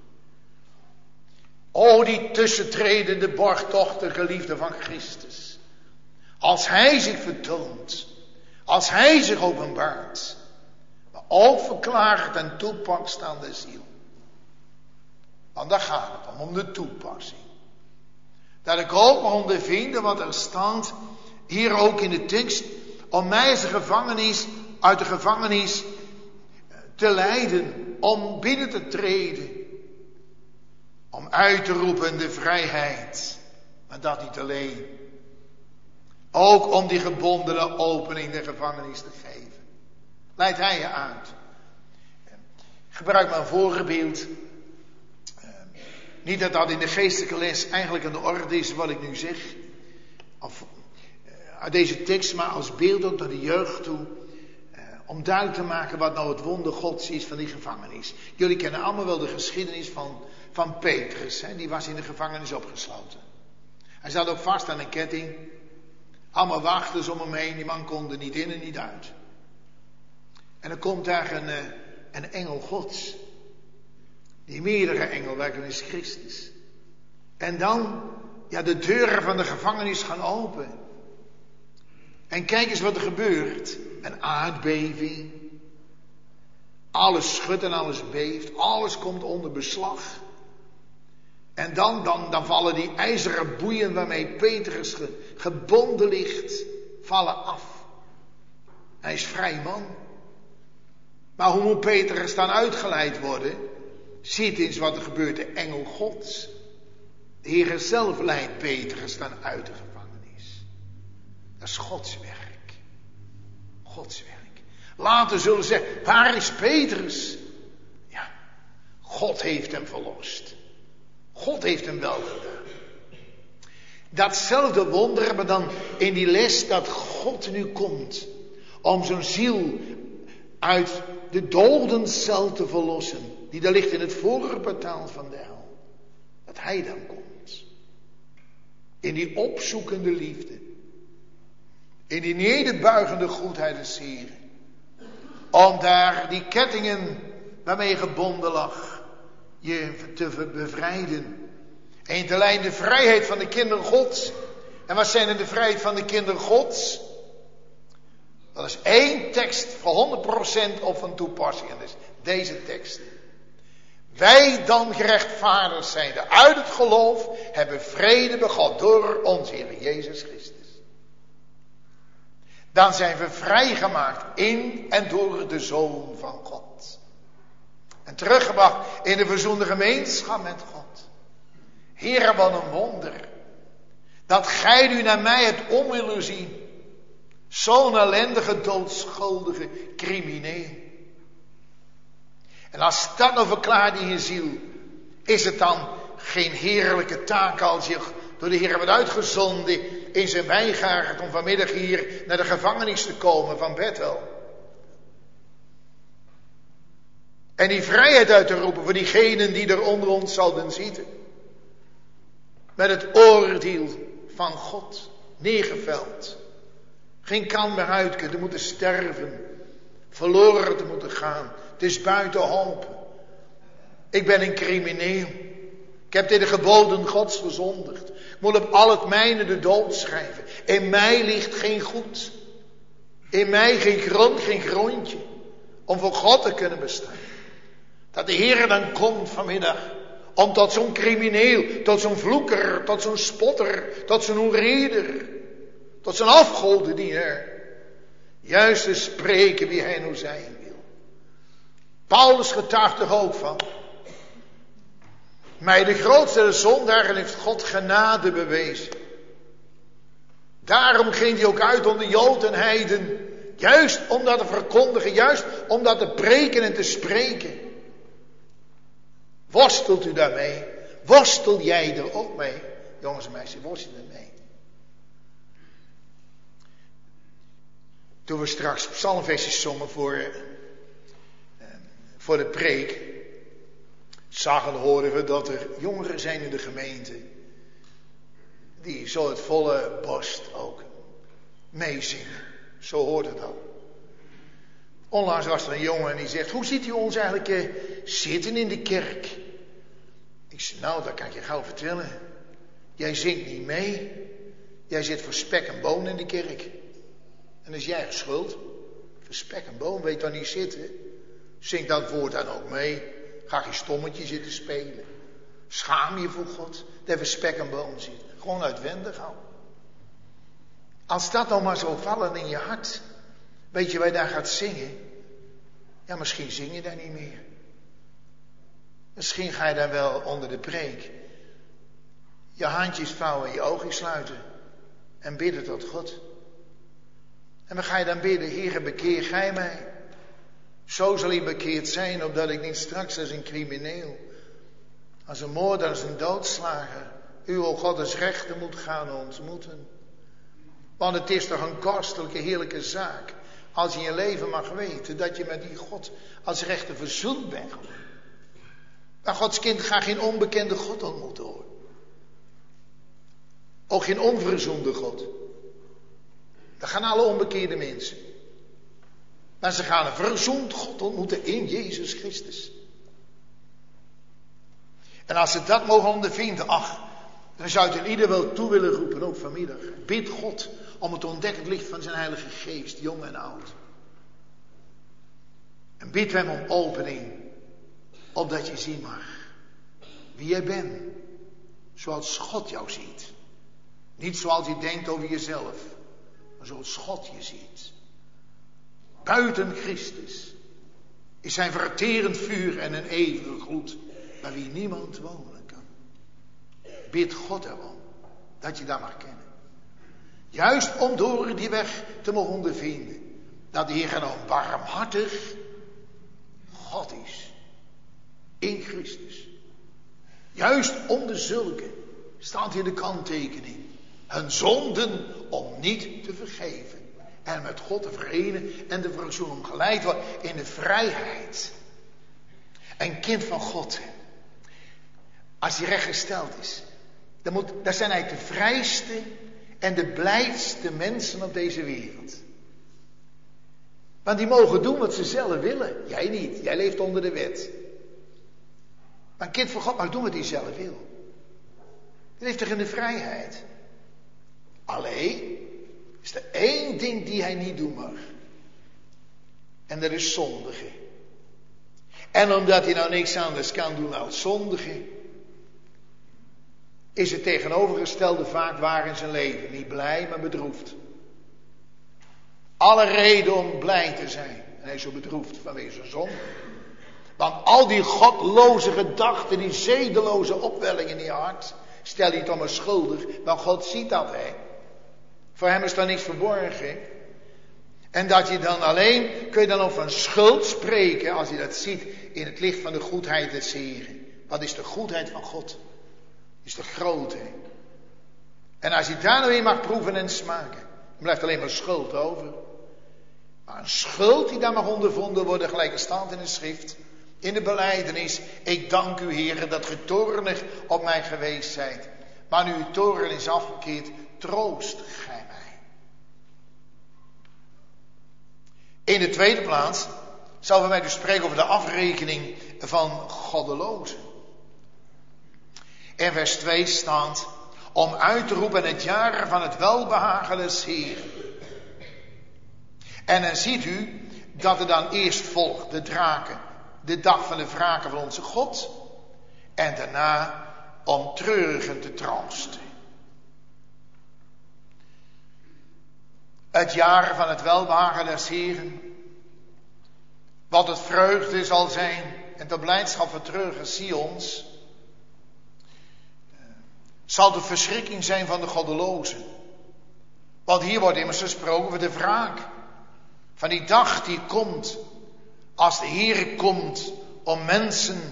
O, die tussentredende borgtochtige geliefde van Christus. Als hij zich vertoont. Als hij zich openbaart. Maar ook verklaart en toepast aan de ziel. Want daar gaat het om, om de toepassing. Dat ik ook mag ondervinden wat er staat. Hier ook in de tekst. Om mij als de gevangenis, uit de gevangenis te leiden. Om binnen te treden. Om uit te roepen de vrijheid. Maar dat niet alleen. Ook om die gebondene opening de gevangenis te geven. Leidt hij je uit. Gebruik maar een voorbeeld. Niet dat dat in de geestelijke les eigenlijk aan de orde is wat ik nu zeg. Of uit deze tekst, maar als beeld ook naar de jeugd toe. Om duidelijk te maken wat nou het wonder Gods is van die gevangenis. Jullie kennen allemaal wel de geschiedenis van, van Petrus. Hè? Die was in de gevangenis opgesloten. Hij zat ook vast aan een ketting. Allemaal wachters om hem heen. Die man kon er niet in en niet uit. En dan komt daar een, een engel Gods. Die meerdere engel werken is Christus. En dan, ja, de deuren van de gevangenis gaan open. En kijk eens wat er gebeurt. Een aardbeving. Alles schudt en alles beeft. Alles komt onder beslag. En dan, dan, dan vallen die ijzeren boeien waarmee Petrus ge, gebonden ligt, vallen af. Hij is vrij man. Maar hoe moet Petrus dan uitgeleid worden? Ziet eens wat er gebeurt, de engel Gods. De Heer zelf leidt Petrus dan uit de gevangenis. Dat is Gods werk. Gods werk. Later zullen ze zeggen, waar is Petrus? Ja, God heeft hem verlost. God heeft hem wel gedaan. Datzelfde wonder hebben we dan in die les dat God nu komt. Om zo'n ziel uit de dodencel te verlossen. Die daar ligt in het voorportaal van de hel. Dat hij dan komt. In die opzoekende liefde. In die nederbuigende goedheid des Heren. Om daar die kettingen waarmee je gebonden lag. Je te bevrijden. En te leiden de vrijheid van de kinderen Gods. En wat zijn er de vrijheid van de kinderen Gods? Dat is één tekst voor honderd procent op van toepassing. En dat is deze tekst. Wij dan gerechtvaardigd zijnde uit het geloof hebben vrede bij God door ons Heer Jezus Christus. Dan zijn we vrijgemaakt in en door de Zoon van God. En teruggebracht in de verzoende gemeenschap met God. Heere, wat een wonder. Dat gij nu naar mij het om willen zien. Zo'n ellendige, doodschuldige crimineel. En als dat nou verklaart in je ziel. Is het dan geen heerlijke taak als je door de Heer wordt uitgezonden in zijn wijngaard om vanmiddag hier naar de gevangenis te komen van Bethel. En die vrijheid uit te roepen voor diegenen die er onder ons zouden zitten. Met het oordeel van God neergeveld. Geen kant meer uit kunnen, te moeten sterven. Verloren te moeten gaan. Het is buiten hoop. Ik ben een crimineel. Ik heb tegen de geboden Gods verzondigd. Ik moet op al het mijne de dood schrijven. In mij ligt geen goed. In mij geen grond, geen grondje. Om voor God te kunnen bestaan. Dat de Heer dan komt vanmiddag. Om tot zo'n crimineel, tot zo'n vloeker, tot zo'n spotter, tot zo'n onreder, tot zo'n afgodendiener. Juist te spreken wie hij nou zijn wil. Paulus getuigt er ook van. Mij de grootste zondaar heeft God genade bewezen. Daarom ging hij ook uit onder Jood en Heiden. Juist om dat te verkondigen, juist om dat te preken en te spreken. Worstelt u daarmee? Worstel jij er ook mee? Jongens en meisjes, worstel ermee. Toen we straks psalmversjes zongen voor, eh, voor de preek, zagen en hoorden we dat er jongeren zijn in de gemeente, die zo het volle borst ook meezingen. Zo hoort het al. Onlangs was er een jongen die zegt, hoe ziet u ons eigenlijk eh, zitten in de kerk? Ik zei, nou, dat kan ik je gauw vertellen. Jij zingt niet mee. Jij zit voor spek en boon in de kerk. En dat is jij schuld. Voor spek en boon, weet dan niet zitten. Zing dat woord dan ook mee. Ga geen stommetje zitten spelen. Schaam je voor God. Dat je spek en boon zit. Gewoon uitwendig houden. Als dat nou maar zo vallen in je hart. Weet je waar je daar gaat zingen? Ja, misschien zing je daar niet meer. Misschien ga je daar wel onder de preek. Je handjes vouwen, je ogen sluiten. En bidden tot God. En dan ga je dan bidden, Heere, bekeer gij mij. Zo zal ik bekeerd zijn, opdat ik niet straks als een crimineel, als een moordenaar, als een doodslager, u, o God, als rechter moet gaan ontmoeten. Want het is toch een kostelijke, heerlijke zaak, als je in je leven mag weten, dat je met die God als rechter verzoend bent. Maar Gods kind gaat geen onbekende God ontmoeten, hoor. Ook geen onverzoende God. Dat gaan alle onbekeerde mensen. Maar ze gaan een verzoend God ontmoeten in Jezus Christus. En als ze dat mogen ondervinden, ach, dan zou ik er ieder wel toe willen roepen, ook vanmiddag. Bid God om het ontdekkend licht van zijn Heilige Geest, jong en oud. En bid hem om opening, opdat je zien mag wie jij bent, zoals God jou ziet. Niet zoals je denkt over jezelf, maar zoals God je ziet. Buiten Christus is zijn verterend vuur en een eeuwige gloed, waar wie niemand wonen kan. Bid God erom, dat je dat mag kennen. Juist om door die weg te mogen ondervinden, dat de Heer een barmhartig God is. In Christus. Juist om de zulke staat hier de kanttekening. Hun zonden om niet te vergeven. En met God te verenigen en de verzoening geleid wordt in de vrijheid. Een kind van God. Als hij rechtgesteld is. Dan moet, dat zijn eigenlijk de vrijste en de blijdste mensen op deze wereld. Want die mogen doen wat ze zelf willen. Jij niet. Jij leeft onder de wet. Maar een kind van God mag doen wat hij zelf wil. Hij leeft toch in de vrijheid. Alleen is er één ding die hij niet doen mag. En dat is zondigen. En omdat hij nou niks anders kan doen als zondigen, is het tegenovergestelde vaak waar in zijn leven. Niet blij, maar bedroefd. Alle reden om blij te zijn. En hij is zo bedroefd vanwege zijn zonde. Want al die godloze gedachten, die zedeloze opwellingen in je hart, stel je toch maar schuldig. Want God ziet dat, hè. Voor hem is daar niks verborgen. En dat je dan alleen, kun je dan over een schuld spreken, als je dat ziet in het licht van de goedheid des Heren. Wat is de goedheid van God? Is de groot, hè. En als je daar nou in mag proeven en smaken, dan blijft alleen maar schuld over. Maar een schuld die daar mag ondervonden worden, gelijk er staat in de schrift, in de belijdenis. Ik dank u, Heere, dat ge toornig op mij geweest zijt. Maar nu uw toorn is afgekeerd, troost gij mij. In de tweede plaats zouden wij dus spreken over de afrekening van goddelozen. In vers twee staat, om uit te roepen het jaar van het welbehagen des Heeren. En dan ziet u dat er dan eerst volgt de draken, de dag van de wraken van onze God. En daarna om treurigen te troosten. Het jaar van het welbehagen des Heeren. Wat het vreugde zal zijn en de blijdschap van treurige Sions. Zal de verschrikking zijn van de goddelozen. Want hier wordt immers gesproken over de wraak. Van die dag die komt. Als de Heer komt om mensen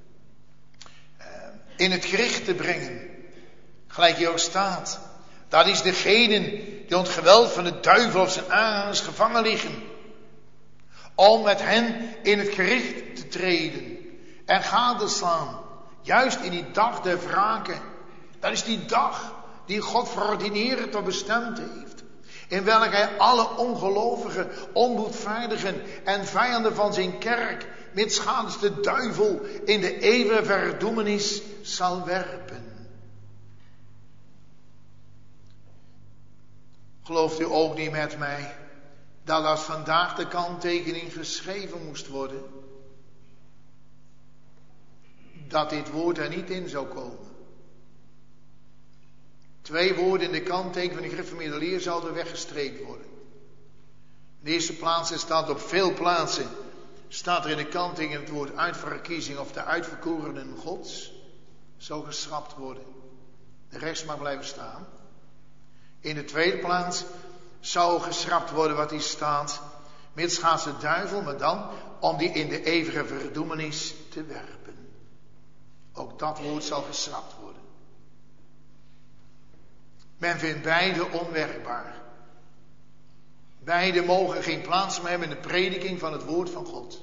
in het gericht te brengen. Gelijk hier ook staat. Dat is degene die onder het geweld van de duivel of zijn aanhangers gevangen liggen. Om met hen in het gericht te treden. En gadeslaan. Juist in die dag der wraken. Dat is die dag die God verordineerd of bestemd heeft. In welke hij alle ongelovigen, onboedvaardigen en vijanden van zijn kerk, mitsgadens de duivel, in de eeuwige verdoemenis zal werpen. Gelooft u ook niet met mij dat als vandaag de kanttekening geschreven moest worden, dat dit woord er niet in zou komen? Twee woorden in de kanttekening van de gereformeerde leer zouden weggestreept worden. In de eerste plaats staat op veel plaatsen, staat er in de kanttekening het woord uitverkiezing of de uitverkorenen Gods. Zou geschrapt worden. De rest mag blijven staan. In de tweede plaats zou geschrapt worden wat hier staat. Mitsgaats de duivel, maar dan om die in de eeuwige verdoemenis te werpen. Ook dat woord zal geschrapt worden. Men vindt beide onwerkbaar. Beide mogen geen plaats meer hebben in de prediking van het woord van God.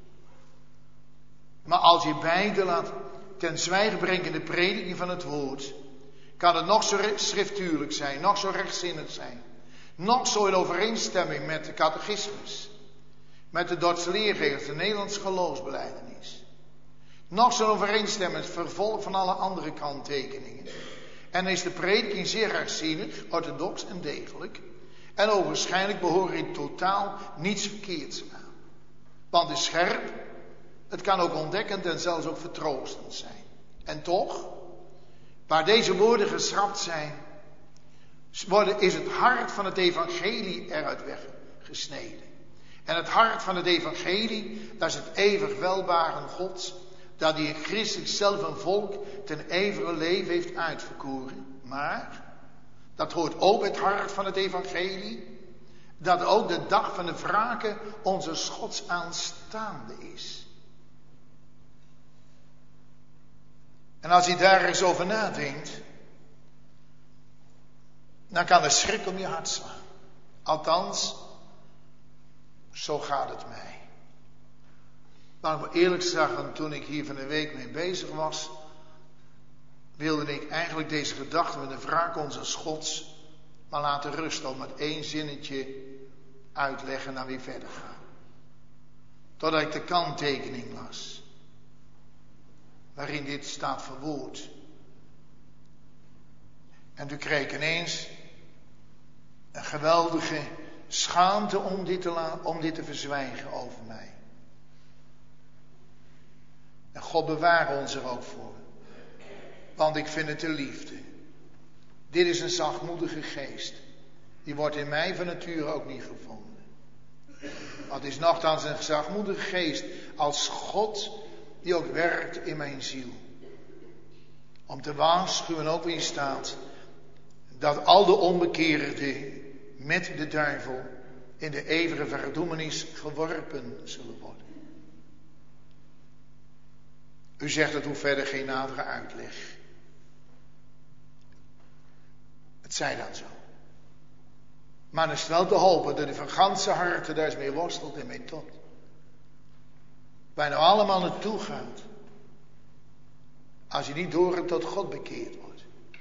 Maar als je beide laat ten zwijgen brengen in de prediking van het woord, kan het nog zo schriftuurlijk zijn, nog zo rechtzinnig zijn, nog zo in overeenstemming met de catechismus, met de Dordtse leerregels, de Nederlandse geloofsbelijdenis, nog zo in overeenstemming met het vervolg van alle andere kanttekeningen. En dan is de prediking zeer rechtzinnig, orthodox en degelijk. En ogenschijnlijk behoort er in totaal niets verkeerds aan. Want het is scherp, het kan ook ontdekkend en zelfs ook vertroostend zijn. En toch, waar deze woorden geschrapt zijn, is het hart van het evangelie eruit weggesneden. En het hart van het evangelie, dat is het eeuwig welbaren Gods, dat hij in Christus zelf een volk ten eeuwige leven heeft uitverkoren. Maar, dat hoort ook het hart van het evangelie, dat ook de dag van de wraken onze Gods aanstaande is. En als je daar eens over nadenkt, dan kan de schrik om je hart slaan. Althans, zo gaat het mij. Maar ik moet eerlijk zeggen, toen ik hier van een week mee bezig was, wilde ik eigenlijk deze gedachte met de wraak onze Gods maar laten rusten, om met één zinnetje uitleggen en dan weer verder gaan. Totdat ik de kanttekening las, waarin dit staat verwoord. En toen kreeg ik ineens een geweldige schaamte om dit te, la- om dit te verzwijgen over mij. En God bewaar ons er ook voor. Want ik vind het de liefde. Dit is een zachtmoedige geest. Die wordt in mij van nature ook niet gevonden. Maar het is nogthans een zachtmoedige geest als God die ook werkt in mijn ziel. Om te waarschuwen ook wie staat dat al de onbekeerden met de duivel in de eeuwige verdoemenis geworpen zullen worden. U zegt het hoeft verder geen nadere uitleg. Het zij dan zo. Maar het is wel te hopen dat u van ganse harte daar eens mee worstelt en mee tot. Waar nou allemaal naartoe gaat. Als je niet door het tot God bekeerd wordt.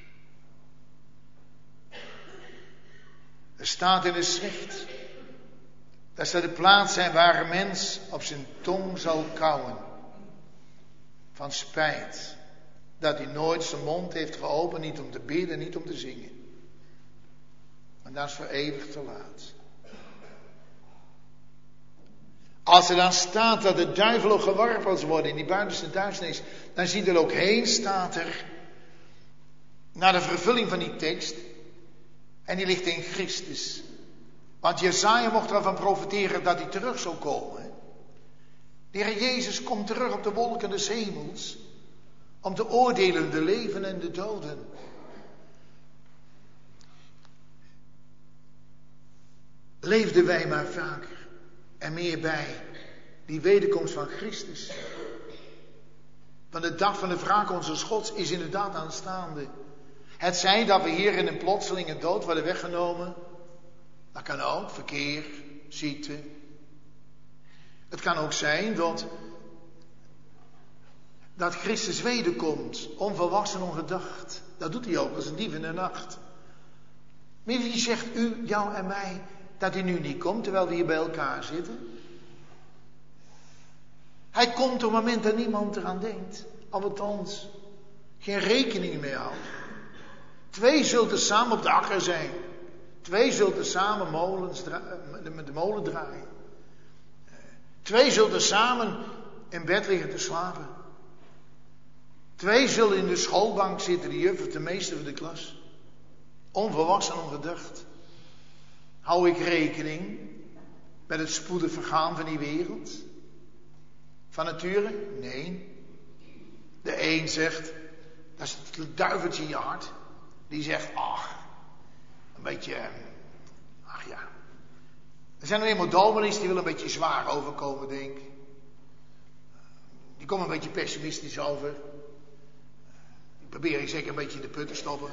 Er staat in de schrift. Dat zal de plaats zijn waar een mens op zijn tong zal kauwen. Van spijt. Dat hij nooit zijn mond heeft geopend. Niet om te bidden, niet om te zingen. Maar dat is voor eeuwig te laat. Als er dan staat dat de duivelen geworpen worden in die buitenste duisternis, dan zie je er ook heen, staat er, naar de vervulling van die tekst. En die ligt in Christus. Want Jesaja mocht ervan profiteren dat hij terug zou komen. De Heer Jezus komt terug op de wolken des hemels, om te oordelen de leven en de doden. Leefden wij maar vaker en meer bij die wederkomst van Christus. Want de dag van de wraak onze Gods is inderdaad aanstaande. Het zij dat we hier in een plotselinge dood worden weggenomen. Dat kan ook, verkeer, ziekte. Het kan ook zijn dat, dat Christus wederkomt, onverwachts en ongedacht. Dat doet hij ook als een dief in de nacht. Maar wie zegt u, jou en mij, dat hij nu niet komt terwijl we hier bij elkaar zitten? Hij komt op het moment dat niemand eraan denkt. Althans, geen rekening mee houdt. Twee zullen samen op de akker zijn. Twee zullen samen molens dra- met de molen draaien. Twee zullen samen in bed liggen te slapen. Twee zullen in de schoolbank zitten, de juf of de meester van de klas. Onverwachts en ongedacht. Hou ik rekening met het spoedig vergaan van die wereld? Van nature? Nee. De een zegt, dat is het duiveltje in je hart. Die zegt, ach, een beetje, ach ja. Er zijn er eenmaal dominees die willen een beetje zwaar overkomen, denk ik. Die komen een beetje pessimistisch over. Die proberen je zeker een beetje in de put te stoppen.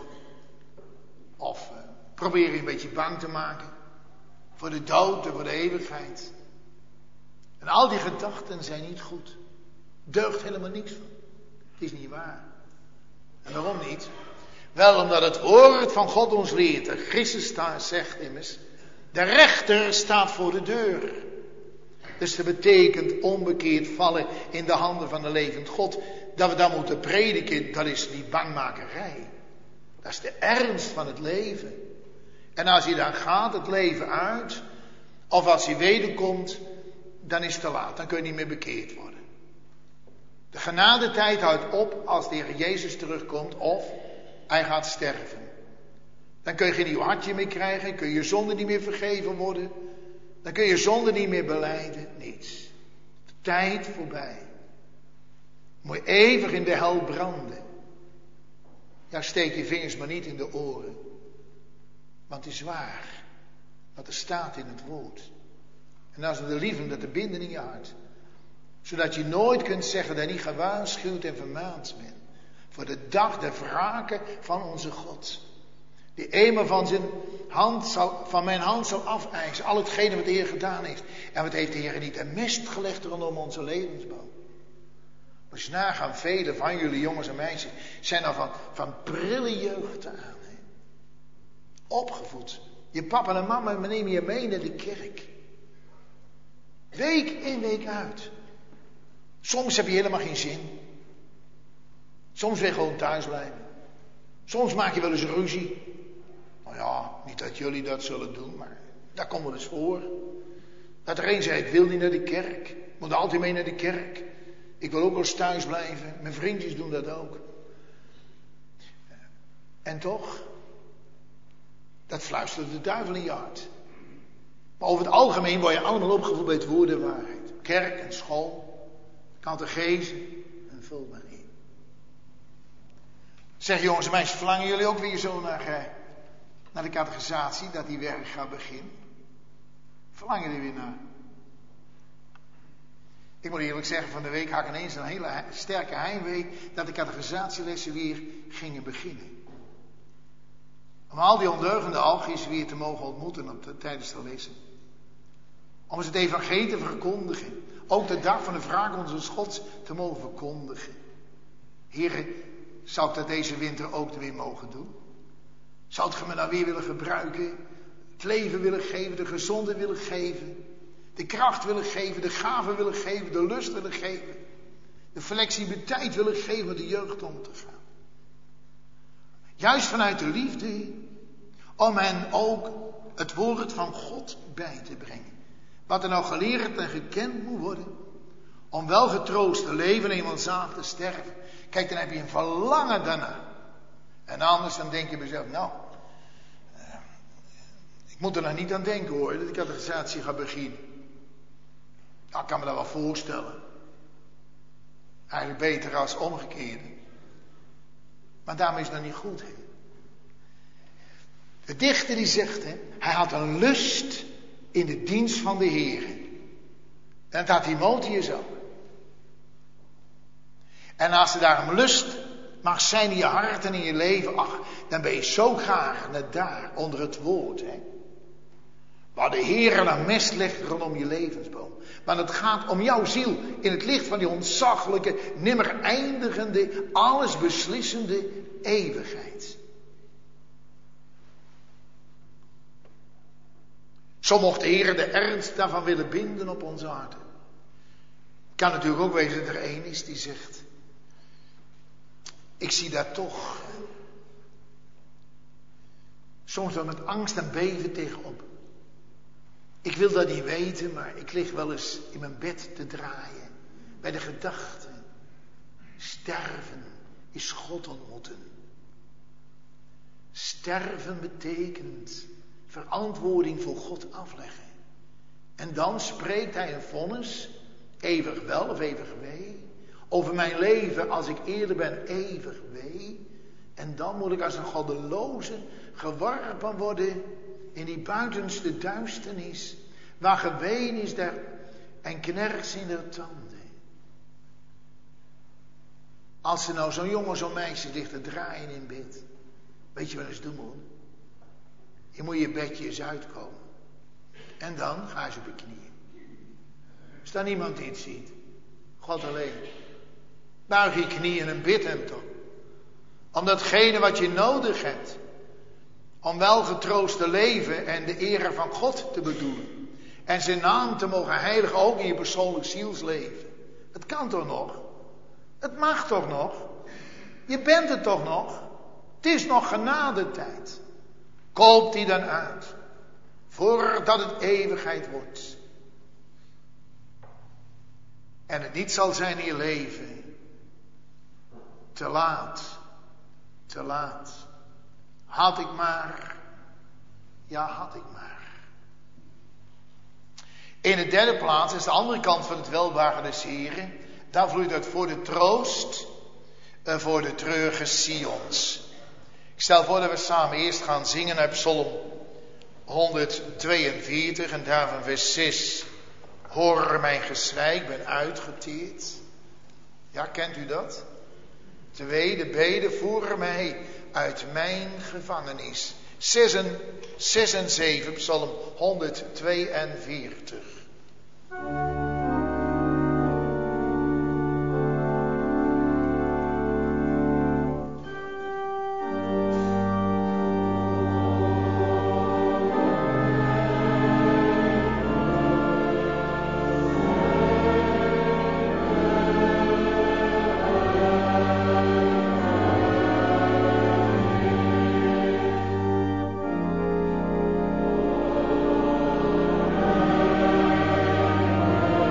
Of uh, proberen je een beetje bang te maken. Voor de dood en voor de eeuwigheid. En al die gedachten zijn niet goed. Deugt helemaal niks van. Het is niet waar. En waarom niet? Wel omdat het woord van God ons leert. En Christus zegt immers, de rechter staat voor de deur. Dus dat betekent onbekeerd vallen in de handen van de levend God. Dat we dan moeten prediken, dat is niet bangmakerij. Dat is de ernst van het leven. En als hij dan gaat het leven uit, of als hij wederkomt, dan is het te laat. Dan kun je niet meer bekeerd worden. De genadetijd houdt op als de Heer Jezus terugkomt of hij gaat sterven. Dan kun je geen nieuw hartje meer krijgen, kun je zonde niet meer vergeven worden. Dan kun je zonde niet meer belijden, niets. De tijd voorbij. Moet je eeuwig in de hel branden. Ja, steek je vingers maar niet in de oren. Want het is waar. Wat er staat in het woord. En als we de liefde dat te binden in je hart. Zodat je nooit kunt zeggen dat je niet gewaarschuwd en vermaand bent. Voor de dag der wraken van onze God. Die eenmaal van zijn hand zal, van mijn hand zal afeisen. Al hetgene wat de Heer gedaan heeft. En wat heeft de Heer niet een mist gelegd rondom onze levensboom. Als je nagaan, velen van jullie jongens en meisjes zijn al van, van prille jeugd aan. Hè? Opgevoed. Je papa en mama nemen je mee naar de kerk. Week in, week uit. Soms heb je helemaal geen zin. Soms wil je gewoon thuis blijven. Soms maak je wel eens ruzie. Nou ja, niet dat jullie dat zullen doen, maar dat komt wel eens voor. Dat er een zei, ik wil niet naar de kerk. Ik moet altijd mee naar de kerk. Ik wil ook wel eens thuis blijven. Mijn vriendjes doen dat ook. En toch, dat fluistert de duivel in je hart. Maar over het algemeen word je allemaal opgevoed bij het woord der waarheid. Kerk en school, catechezen en vul maar in. Zeg jongens en meisjes, verlangen jullie ook weer zo naar, naar de catechisatie, dat die werk gaat beginnen? Verlangen jullie weer naar? Ik moet eerlijk zeggen, van de week had ik ineens een hele sterke heimwee dat de catechisatielessen weer gingen beginnen. Om al die ondeugende algies weer te mogen ontmoeten op de, tijdens de lessen. Om ze het evangelie te verkondigen. Ook de dag van de wraak onze Gods te mogen verkondigen. Heren, zou ik dat deze winter ook weer mogen doen? Zou het me nou weer willen gebruiken? Het leven willen geven, de gezonde willen geven. De kracht willen geven, de gaven willen geven, de lust willen geven. De flexibiliteit willen geven met de jeugd om te gaan. Juist vanuit de liefde, om hen ook het woord van God bij te brengen. Wat er nou geleerd en gekend moet worden. Om wel getroost te leven en eenmaal zalig te sterven. Kijk, dan heb je een verlangen daarna. En anders dan denk je bij jezelf, nou, uh, ik moet er nog niet aan denken hoor, dat ik catechisatie ga beginnen. Nou, ik kan me dat wel voorstellen. Eigenlijk beter als omgekeerde. Maar daarmee is het nog niet goed. Hè? De dichter die zegt, hè, hij had een lust in de dienst van de Heer. En dat had Timotheus ook. En als er daarom lust mag zijn in je hart en in je leven, ach, dan ben je zo graag net daar, onder het woord. Hè? Waar de Heer een mes legt rondom je levensboom. Maar het gaat om jouw ziel in het licht van die ontzaglijke, nimmer eindigende, alles beslissende eeuwigheid. Zo mocht de Heer de ernst daarvan willen binden op onze harten. Het kan natuurlijk ook wezen dat er één is die zegt, ik zie daar toch soms wel met angst en beven tegenop. Ik wil dat niet weten, maar ik lig wel eens in mijn bed te draaien. Bij de gedachte, sterven is God ontmoeten. Sterven betekent verantwoording voor God afleggen. En dan spreekt hij een vonnis, eeuwig wel of eeuwig wee, over mijn leven als ik eerder ben, eeuwig wee. En dan moet ik als een goddeloze geworpen worden in die buitenste duisternis, waar geween is daar en kners in de tanden. Als er nou zo'n jongen, zo'n meisje ligt te draaien in bed, weet je wat eens doen moet? Je moet je bedje eens uitkomen. En dan ga je op je knieën. Is daar niemand die het ziet? God alleen. Buig je knieën en bid hem toch. Om datgene wat je nodig hebt. Om wel getroost te leven en de ere van God te bedoelen. En zijn naam te mogen heiligen ook in je persoonlijk zielsleven. Het kan toch nog? Het mag toch nog? Je bent het toch nog? Het is nog genadetijd. Koop die dan uit. Voordat het eeuwigheid wordt. En het niet zal zijn in je leven. Te laat. Te laat. Had ik maar. Ja, had ik maar. In de derde plaats is de andere kant van het welwagen des Heren. Daar vloeit uit voor de troost. En voor de treurige Sions. Ik stel voor dat we samen eerst gaan zingen uit Psalm honderdtweeënveertig en daarvan vers zes. Hoor mijn geschrei, ik ben uitgeteerd. Ja, kent u dat? Twee, de bede voeren mij uit mijn gevangenis. Zes en, zes en zeven, Psalm honderdtweeënveertig. Thank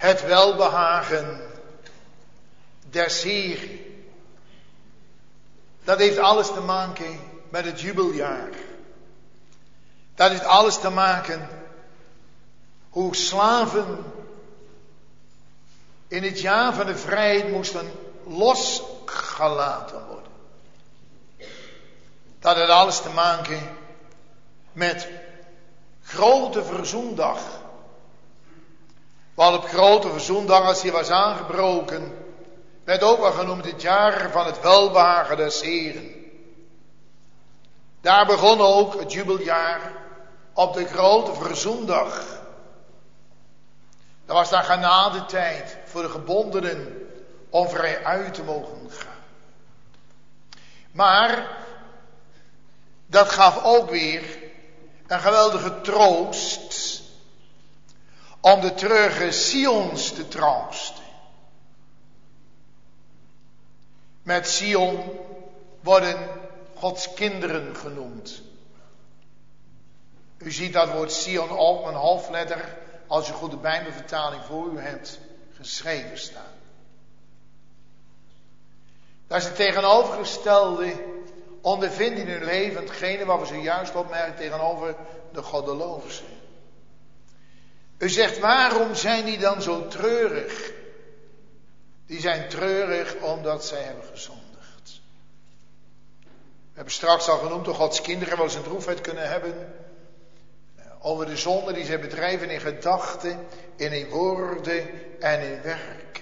Het welbehagen des Heeren. Dat heeft alles te maken met het jubeljaar. Dat heeft alles te maken hoe slaven in het jaar van de vrijheid moesten losgelaten worden. Dat heeft alles te maken met grote verzoendag. Want op grote verzoendag, als die was aangebroken, werd ook wel genoemd het jaar van het welbehagen des Heeren. Daar begon ook het jubeljaar op de grote verzoendag. Dat was dan genadetijd voor de gebondenen om vrij uit te mogen gaan. Maar dat gaf ook weer een geweldige troost om de treurige Sions te troosten. Met Sion worden Gods kinderen genoemd. U ziet dat woord Sion ook met een hoofdletter, als u goed de Bijbelvertaling voor u hebt, geschreven staan. Dat is het tegenovergestelde ondervindt in hun leven hetgene wat we zojuist opmerken tegenover de goddelozen. U zegt, waarom zijn die dan zo treurig? Die zijn treurig omdat zij hebben gezondigd. We hebben straks al genoemd dat Gods kinderen wel eens een droefheid kunnen hebben over de zonde die zij bedrijven in gedachten, en in woorden en in werken.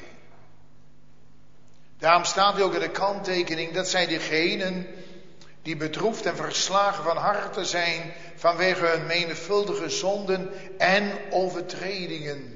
Daarom staat er ook in de kanttekening, dat zijn diegenen die bedroefd en verslagen van harte zijn vanwege hun menigvuldige zonden en overtredingen.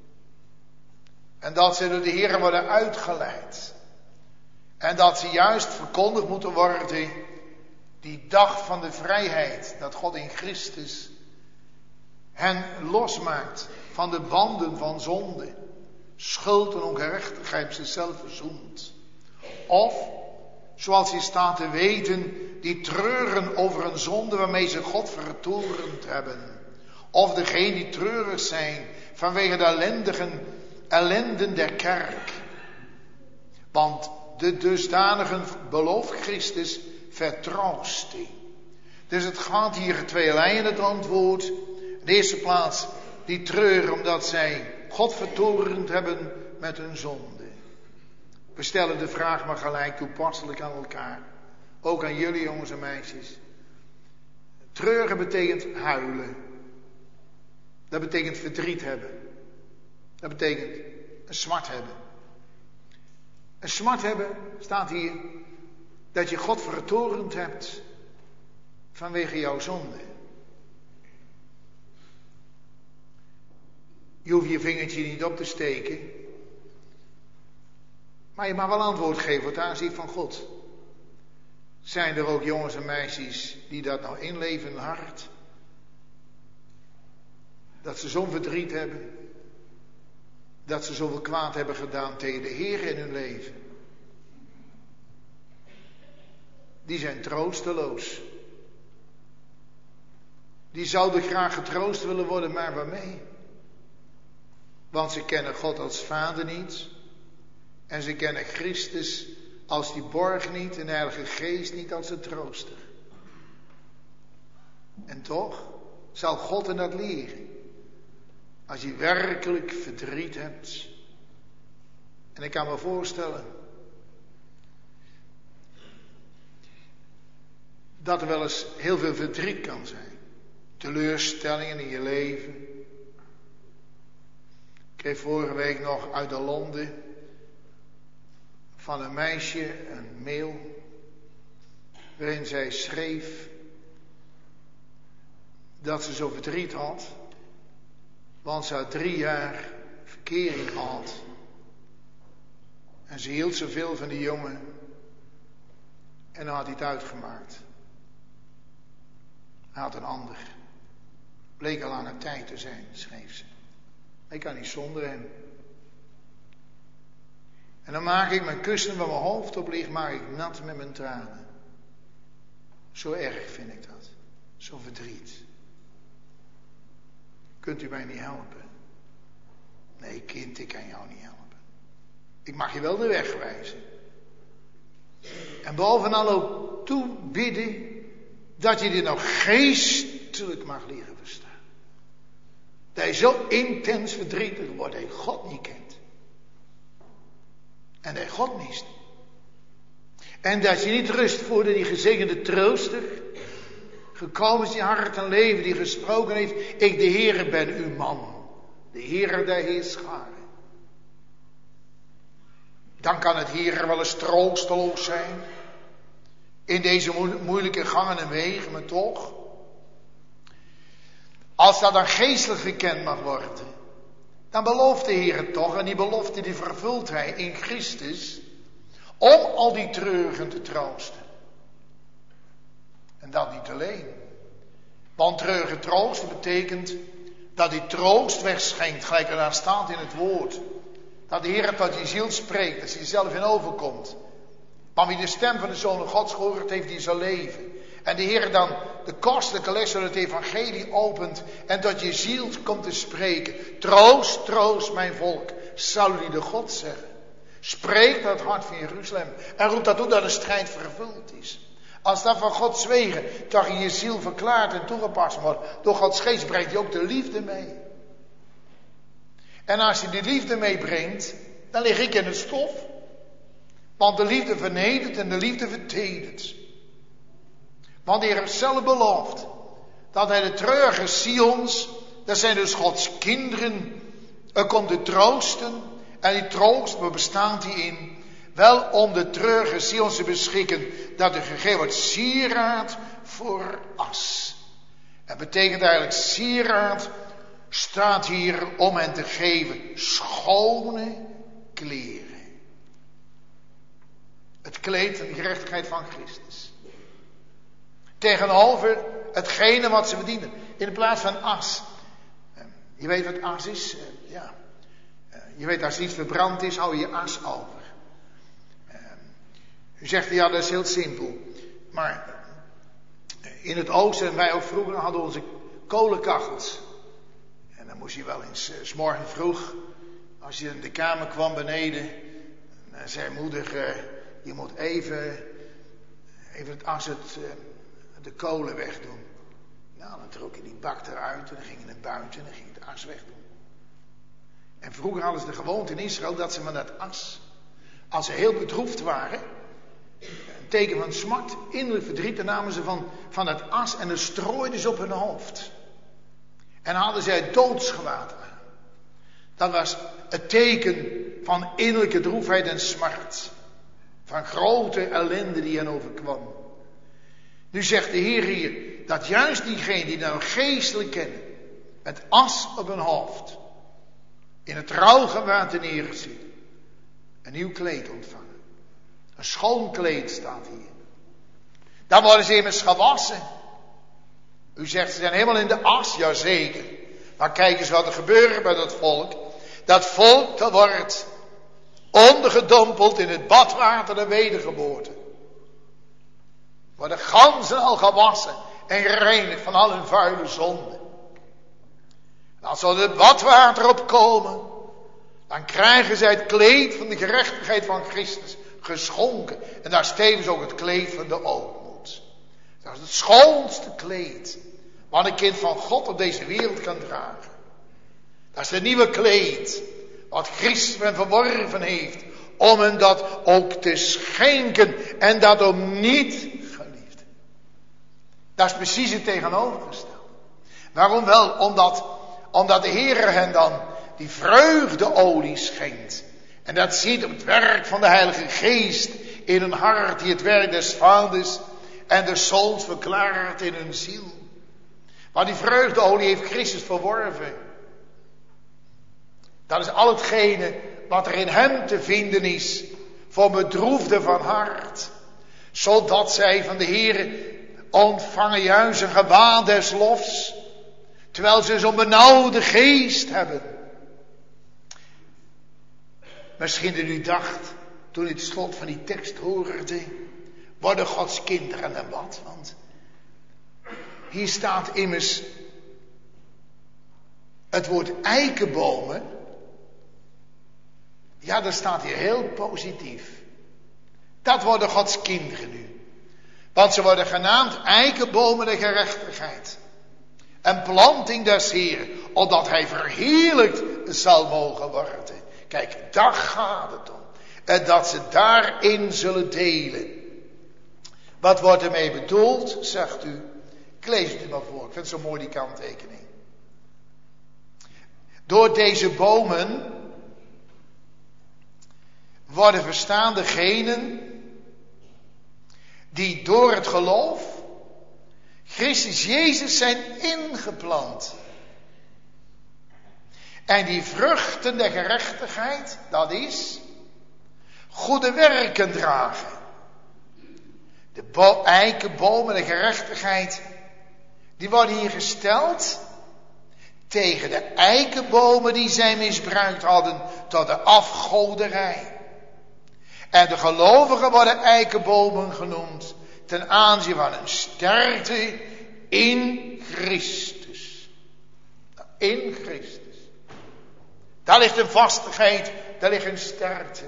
En dat ze door de Heer worden uitgeleid. En dat ze juist verkondigd moeten worden, die dag van de vrijheid, dat God in Christus hen losmaakt van de banden van zonde, schuld en ongerechtigheid zichzelf verzoent. Of, zoals hier staat te weten, die treuren over een zonde waarmee ze God vertoornd hebben. Of degenen die treurig zijn vanwege de ellendigen, ellenden der kerk. Want de dusdanigen belooft Christus vertroost die. Dus het gaat hier tweelei in het antwoord. In de eerste plaats die treuren omdat zij God vertorend hebben met hun zonde. We stellen de vraag maar gelijk toepasselijk aan elkaar. Ook aan jullie jongens en meisjes. Treuren betekent huilen. Dat betekent verdriet hebben. Dat betekent een smart hebben. Een smart hebben staat hier dat je God vertorend hebt vanwege jouw zonde. Je hoeft je vingertje niet op te steken. Maar je mag wel antwoord geven wat aanzien van God. Zijn er ook jongens en meisjes die dat nou inleven in hun hart? Dat ze zo'n verdriet hebben. Dat ze zoveel kwaad hebben gedaan tegen de Heer in hun leven. Die zijn troosteloos. Die zouden graag getroost willen worden, maar waarmee? Want ze kennen God als Vader niet. En ze kennen Christus als die borg niet en de Heilige Geest niet als de trooster. En toch zal God hen dat leren. Als je werkelijk verdriet hebt. En ik kan me voorstellen dat er wel eens heel veel verdriet kan zijn. Teleurstellingen in je leven. Ik kreeg vorige week nog uit de Londen van een meisje een mail waarin zij schreef dat ze zo verdriet had, want ze had drie jaar verkering gehad en ze hield zoveel van die jongen en dan had hij het uitgemaakt. Hij had een ander. Bleek al aan het tijd te zijn, schreef ze. Ik kan niet zonder hem. En dan maak ik mijn kussen waar mijn hoofd op ligt, maak ik nat met mijn tranen. Zo erg vind ik dat. Zo verdriet. Kunt u mij niet helpen? Nee, kind, ik kan jou niet helpen. Ik mag je wel de weg wijzen. En bovenal ook toebidden dat je dit nou geestelijk mag leren verstaan. Dat je zo intens verdrietig wordt dat je God niet kent. En dat je God mist. En dat je niet rust voerde die gezegende trooster. Gekomen is in je hart en leven die gesproken heeft. Ik de Heere ben uw man. De Heere der heerscharen. Dan kan het hier wel eens troosteloos zijn. In deze moeilijke gangen en wegen, maar toch. Als dat dan geestelijk gekend mag worden. Dan belooft de Heer het toch. En die belofte die vervult hij in Christus. Om al die treurigen te troosten. En dat niet alleen. Want treurige troosten betekent dat die troost wegschenkt. Gelijk er daar staat in het woord. Dat de Heer tot je ziel spreekt. Dat hij zelf in overkomt. Maar wie de stem van de Zoon Gods gehoord heeft, die zal leven. En de Heer dan de kostelijke les van het evangelie opent. En tot je ziel komt te spreken. Troost, troost mijn volk. Zal u de God zeggen. Spreek naar het hart van Jeruzalem. En roept dat toe dat de strijd vervuld is. Als dat van Gods wegen toch in je ziel verklaard en toegepast wordt. Door Gods geest brengt hij ook de liefde mee. En als hij die liefde meebrengt, dan lig ik in het stof. Want de liefde vernedert en de liefde vertedert. Want de Heer heeft zelf beloofd dat hij de treurige Sions, dat zijn dus Gods kinderen, er komt te troosten. En die troost, waar bestaat die in? Wel om de treurige Sions te beschikken, dat er gegeven wordt sieraad voor as. En betekent eigenlijk sieraad, staat hier om hen te geven schone kleren. Het kleed van de gerechtigheid van Christus. Tegenover hetgene wat ze verdienen. In de plaats van as. Je weet wat as is? Ja. Je weet als iets verbrand is, hou je as over. U zegt ja, dat is heel simpel. Maar in het oosten, en wij ook vroeger, hadden onze kolenkachels. En dan moest je wel eens, uh, 's morgen vroeg, als je in de kamer kwam beneden, dan zei moeder, uh, je moet even, even het as, het, uh, de kolen wegdoen. Nou, dan trok je die bak eruit en dan ging je naar buiten en dan ging je het as wegdoen. En vroeger hadden ze de gewoonte in Israël dat ze met dat as, als ze heel bedroefd waren, een teken van smart, innerlijk verdriet, dan namen ze van, van het as en dan strooiden ze op hun hoofd. En dan hadden zij het doodsgewaad aan. Dat was het teken van innerlijke droefheid en smart. Van grote ellende die hen overkwam. Nu zegt de Heer hier, dat juist diegenen die nou geestelijk kennen, met as op hun hoofd, in het rouwgewaad neerzien, een nieuw kleed ontvangen. Een schoon kleed staat hier. Dan worden ze immers gewassen. U zegt, ze zijn helemaal in de as. Jazeker. Maar kijk eens wat er gebeurt bij dat volk. Dat volk, dat wordt ondergedompeld in het badwater der wedergeboorte. Worden ganzen al gewassen en gereinigd van al hun vuile zonden. En als ze er het badwater opkomen, dan krijgen zij het kleed van de gerechtigheid van Christus geschonken. En daar is tevens ook het kleed van de ootmoed. Dat is het schoonste kleed wat een kind van God op deze wereld kan dragen. Dat is het nieuwe kleed wat Christus men verworven heeft om hen dat ook te schenken en dat om niet geliefd. Dat is precies het tegenovergestelde. Waarom wel? Omdat, omdat de Heer hen dan die vreugdeolie schenkt. En dat ziet op het werk van de Heilige Geest in hun hart, die het werk des Vaders en des Zoons verklaart in hun ziel. Maar die vreugdeolie heeft Christus verworven. Dat is al hetgene wat er in hem te vinden is voor bedroefden van hart. Zodat zij van de Heer ontvangen juist een gewaad des lofs, terwijl ze zo'n benauwde geest hebben. Misschien dat u dacht, toen u het slot van die tekst hoorde, worden Gods kinderen en wat? Want hier staat immers het woord eikenbomen Ja, dat staat hier heel positief. Dat worden Gods kinderen nu. Want ze worden genaamd eikenbomen der gerechtigheid. Een planting des Heeren, opdat hij verheerlijkt zal mogen worden. Kijk, daar gaat het om. En dat ze daarin zullen delen. Wat wordt ermee bedoeld, zegt u? Ik lees het u maar voor, ik vind het zo mooi die kanttekening. Door deze bomen worden verstaan degenen die door het geloof Christus Jezus zijn ingeplant. En die vruchten der gerechtigheid, dat is goede werken dragen. De bo- eikenbomen der gerechtigheid, die worden hier gesteld tegen de eikenbomen die zij misbruikt hadden tot de afgoderij. En de gelovigen worden eikenbomen genoemd ten aanzien van een sterkte in Christus. In Christus. Daar ligt een vastigheid, daar ligt een sterkte.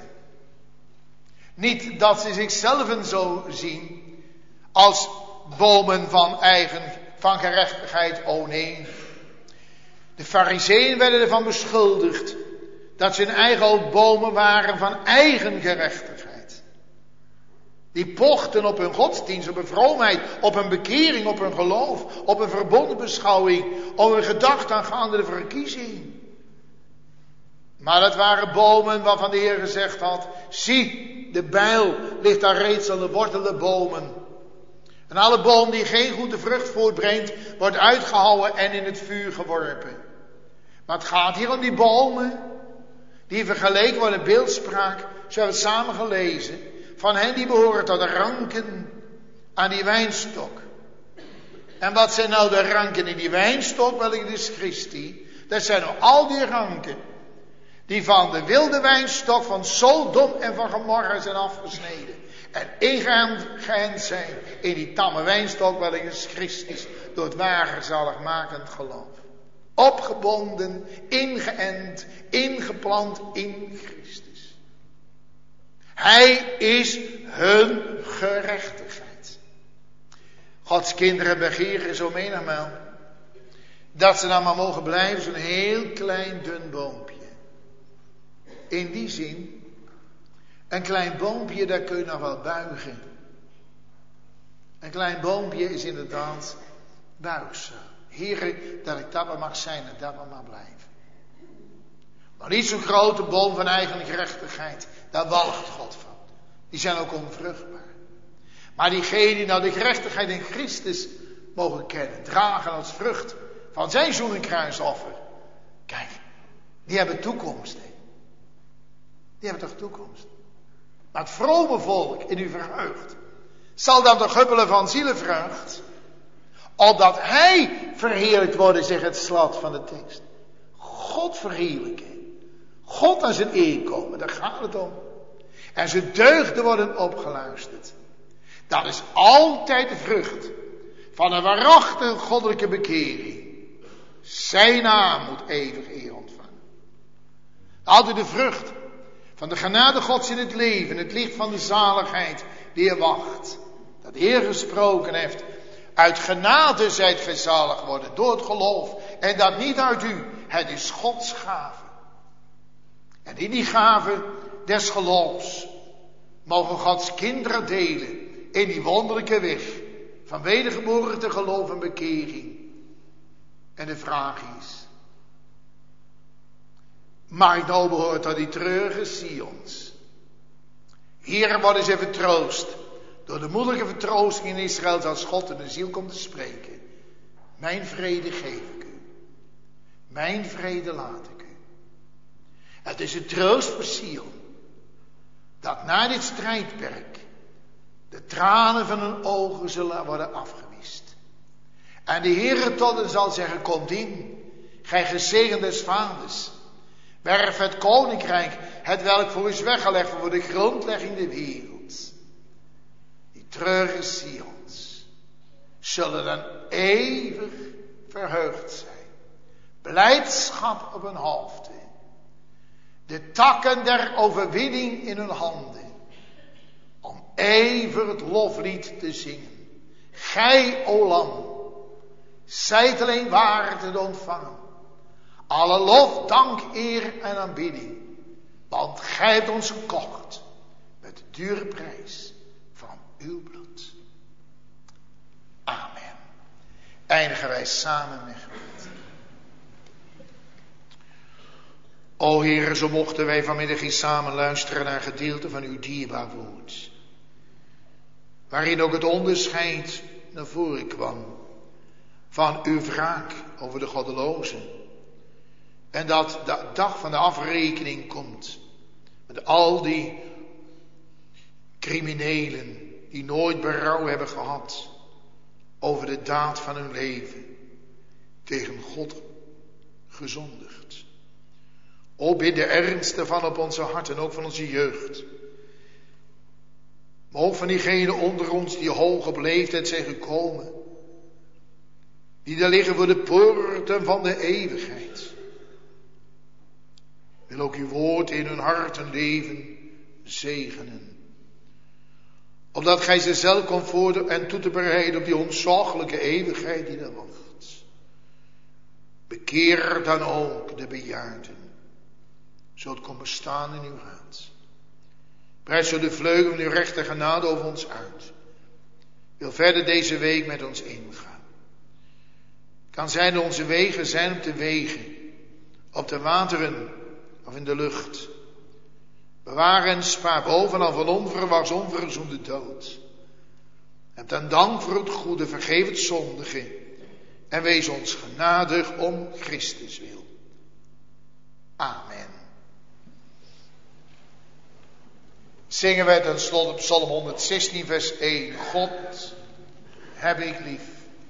Niet dat ze zichzelf zo zien als bomen van eigen, van gerechtigheid, oh nee. De Farizeeën werden ervan beschuldigd dat ze hun eigen bomen waren van eigen gerechtigheid. Die pochten op hun godsdienst, op hun vroomheid, op hun bekering, op hun geloof, op hun verbondenbeschouwing, op hun gedachte aangaande de verkiezing. Maar dat waren bomen waarvan de Heer gezegd had, zie, de bijl ligt daar reeds aan de wortel der bomen. En alle boom die geen goede vrucht voortbrengt, wordt uitgehouwen en in het vuur geworpen. Maar het gaat hier om die bomen, die vergeleken worden in beeldspraak, zo hebben we het samen gelezen, van hen die behoren tot de ranken aan die wijnstok. En wat zijn nou de ranken in die wijnstok? Wel, het is Christi. Dat zijn nou al die ranken die van de wilde wijnstok van Sodom en van Gomorra zijn afgesneden. En ingeënt zijn in die tamme wijnstok, wel is Christus, door het ware zaligmakend geloof. Opgebonden, ingeënt, ingeplant in Christus. Hij is hun gerechtigheid. Gods kinderen begeren zo menigmaal dat ze dan maar mogen blijven, zo'n heel klein dun boompje. In die zin, een klein boompje, daar kun je nog wel buigen. Een klein boompje is inderdaad buigzaam. Heere, dat ik dat maar mag zijn en dat maar mag blijven. Maar niet zo'n grote boom van eigen gerechtigheid, daar walgt God van. Die zijn ook onvruchtbaar. Maar diegenen die nou de gerechtigheid in Christus mogen kennen, dragen als vrucht van zijn zoen en kruisoffer. Kijk, die hebben toekomst. Hè. Die hebben toch toekomst. Maar het vrome volk in u verheugt, zal dan toch huppelen van zielenvreugd, opdat hij verheerlijkt wordt, zegt het slot van de tekst. God verheerlijken. God aan zijn eer komen, daar gaat het om. En zijn deugden worden opgeluisterd. Dat is altijd de vrucht van een waarachtige goddelijke bekering. Zijn naam moet eeuwig eer ontvangen. Altijd de vrucht van de genade Gods in het leven, het licht van de zaligheid die er wacht. Dat de Heer gesproken heeft. Uit genade zijt gij zalig geworden door het geloof. En dat niet uit u. Het is Gods gave. En in die gave des geloofs mogen Gods kinderen delen in die wonderlijke weg van wedergeboren te geloof en bekering. En de vraag is, mag ik nou behoren tot die treurige Sions? Hier wordt eens even troost. Door de moeilijke vertroosting in Israël als God in de ziel komt te spreken. Mijn vrede geef ik u. Mijn vrede laat ik u. Het is een troost voor Sion. Dat na dit strijdperk de tranen van hun ogen zullen worden afgewist. En de Heere tot hen zal zeggen, komt in, gij gezegend des vaders. Werf het koninkrijk, het welk voor u is weggelegd voor de grondlegging der wereld. Die treurige Sions zullen dan eeuwig verheugd zijn. Blijdschap op hun hoofden. de takken der overwinning in hun handen, om ever het loflied te zingen. Gij, o Lam, zijt alleen waard te ontvangen alle lof, dank, eer en aanbidding, want gij hebt ons gekocht met de dure prijs van uw bloed. Amen. Eindigen wij samen met God. O Heere, zo mochten wij vanmiddag hier samen luisteren naar een gedeelte van uw dierbaar woord, waarin ook het onderscheid naar voren kwam van uw wraak over de goddelozen. En dat de dag van de afrekening komt met al die criminelen die nooit berouw hebben gehad over de daad van hun leven, tegen God gezondigd. O, bid de ernst ervan op onze hart en ook van onze jeugd. Maar ook van diegenen onder ons die hoog op leeftijd zijn gekomen, die daar liggen voor de poorten van de eeuwigheid. Wil ook uw woord in hun hart en leven zegenen. Opdat gij ze zelf kon voor en toe te bereiden op die ontzaglijke eeuwigheid die daar wacht. Bekeer dan ook de bejaarden, zo het kon bestaan in uw raad. Breid zo de vleugel van uw rechte genade over ons uit. Wil verder deze week met ons ingaan. Kan zijn dat onze wegen zijn op de wegen, op de wateren of in de lucht. Bewaar en spaar bovenal van onverwachts onverzoende dood. Heb dan dank voor het goede, vergeef het zondige en wees ons genadig om Christus wil. Amen. Zingen wij ten slotte Psalm honderdzestien vers één. God heb ik lief.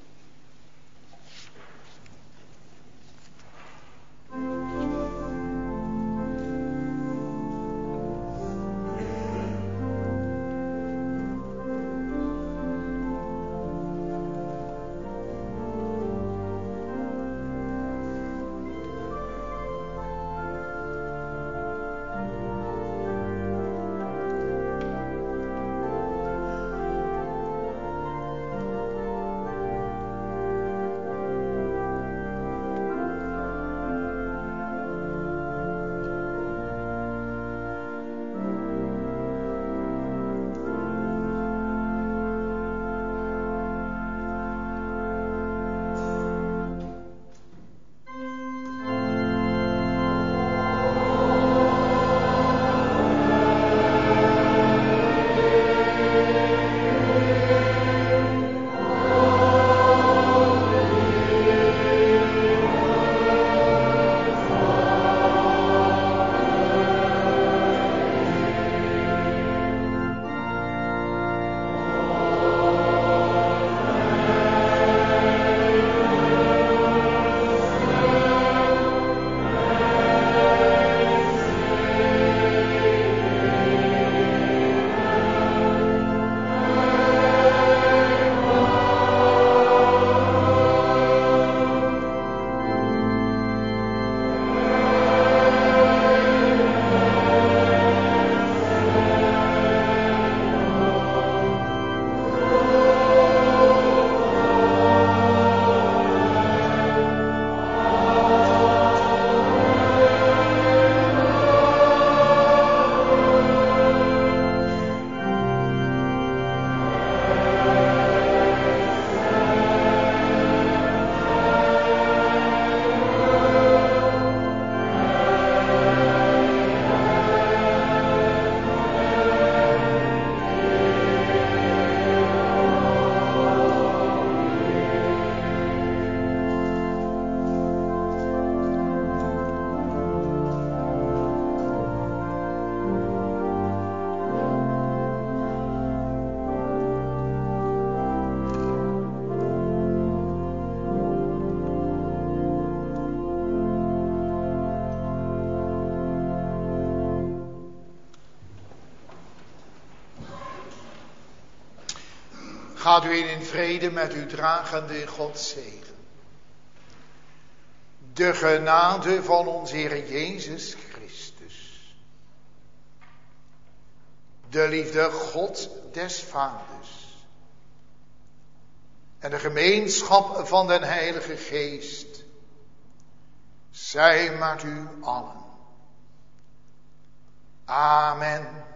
Gaat u in vrede met uw dragende Gods zegen. De genade van onze Heer Jezus Christus de liefde God des Vaders en de gemeenschap van den Heilige Geest zij met u allen. Amen.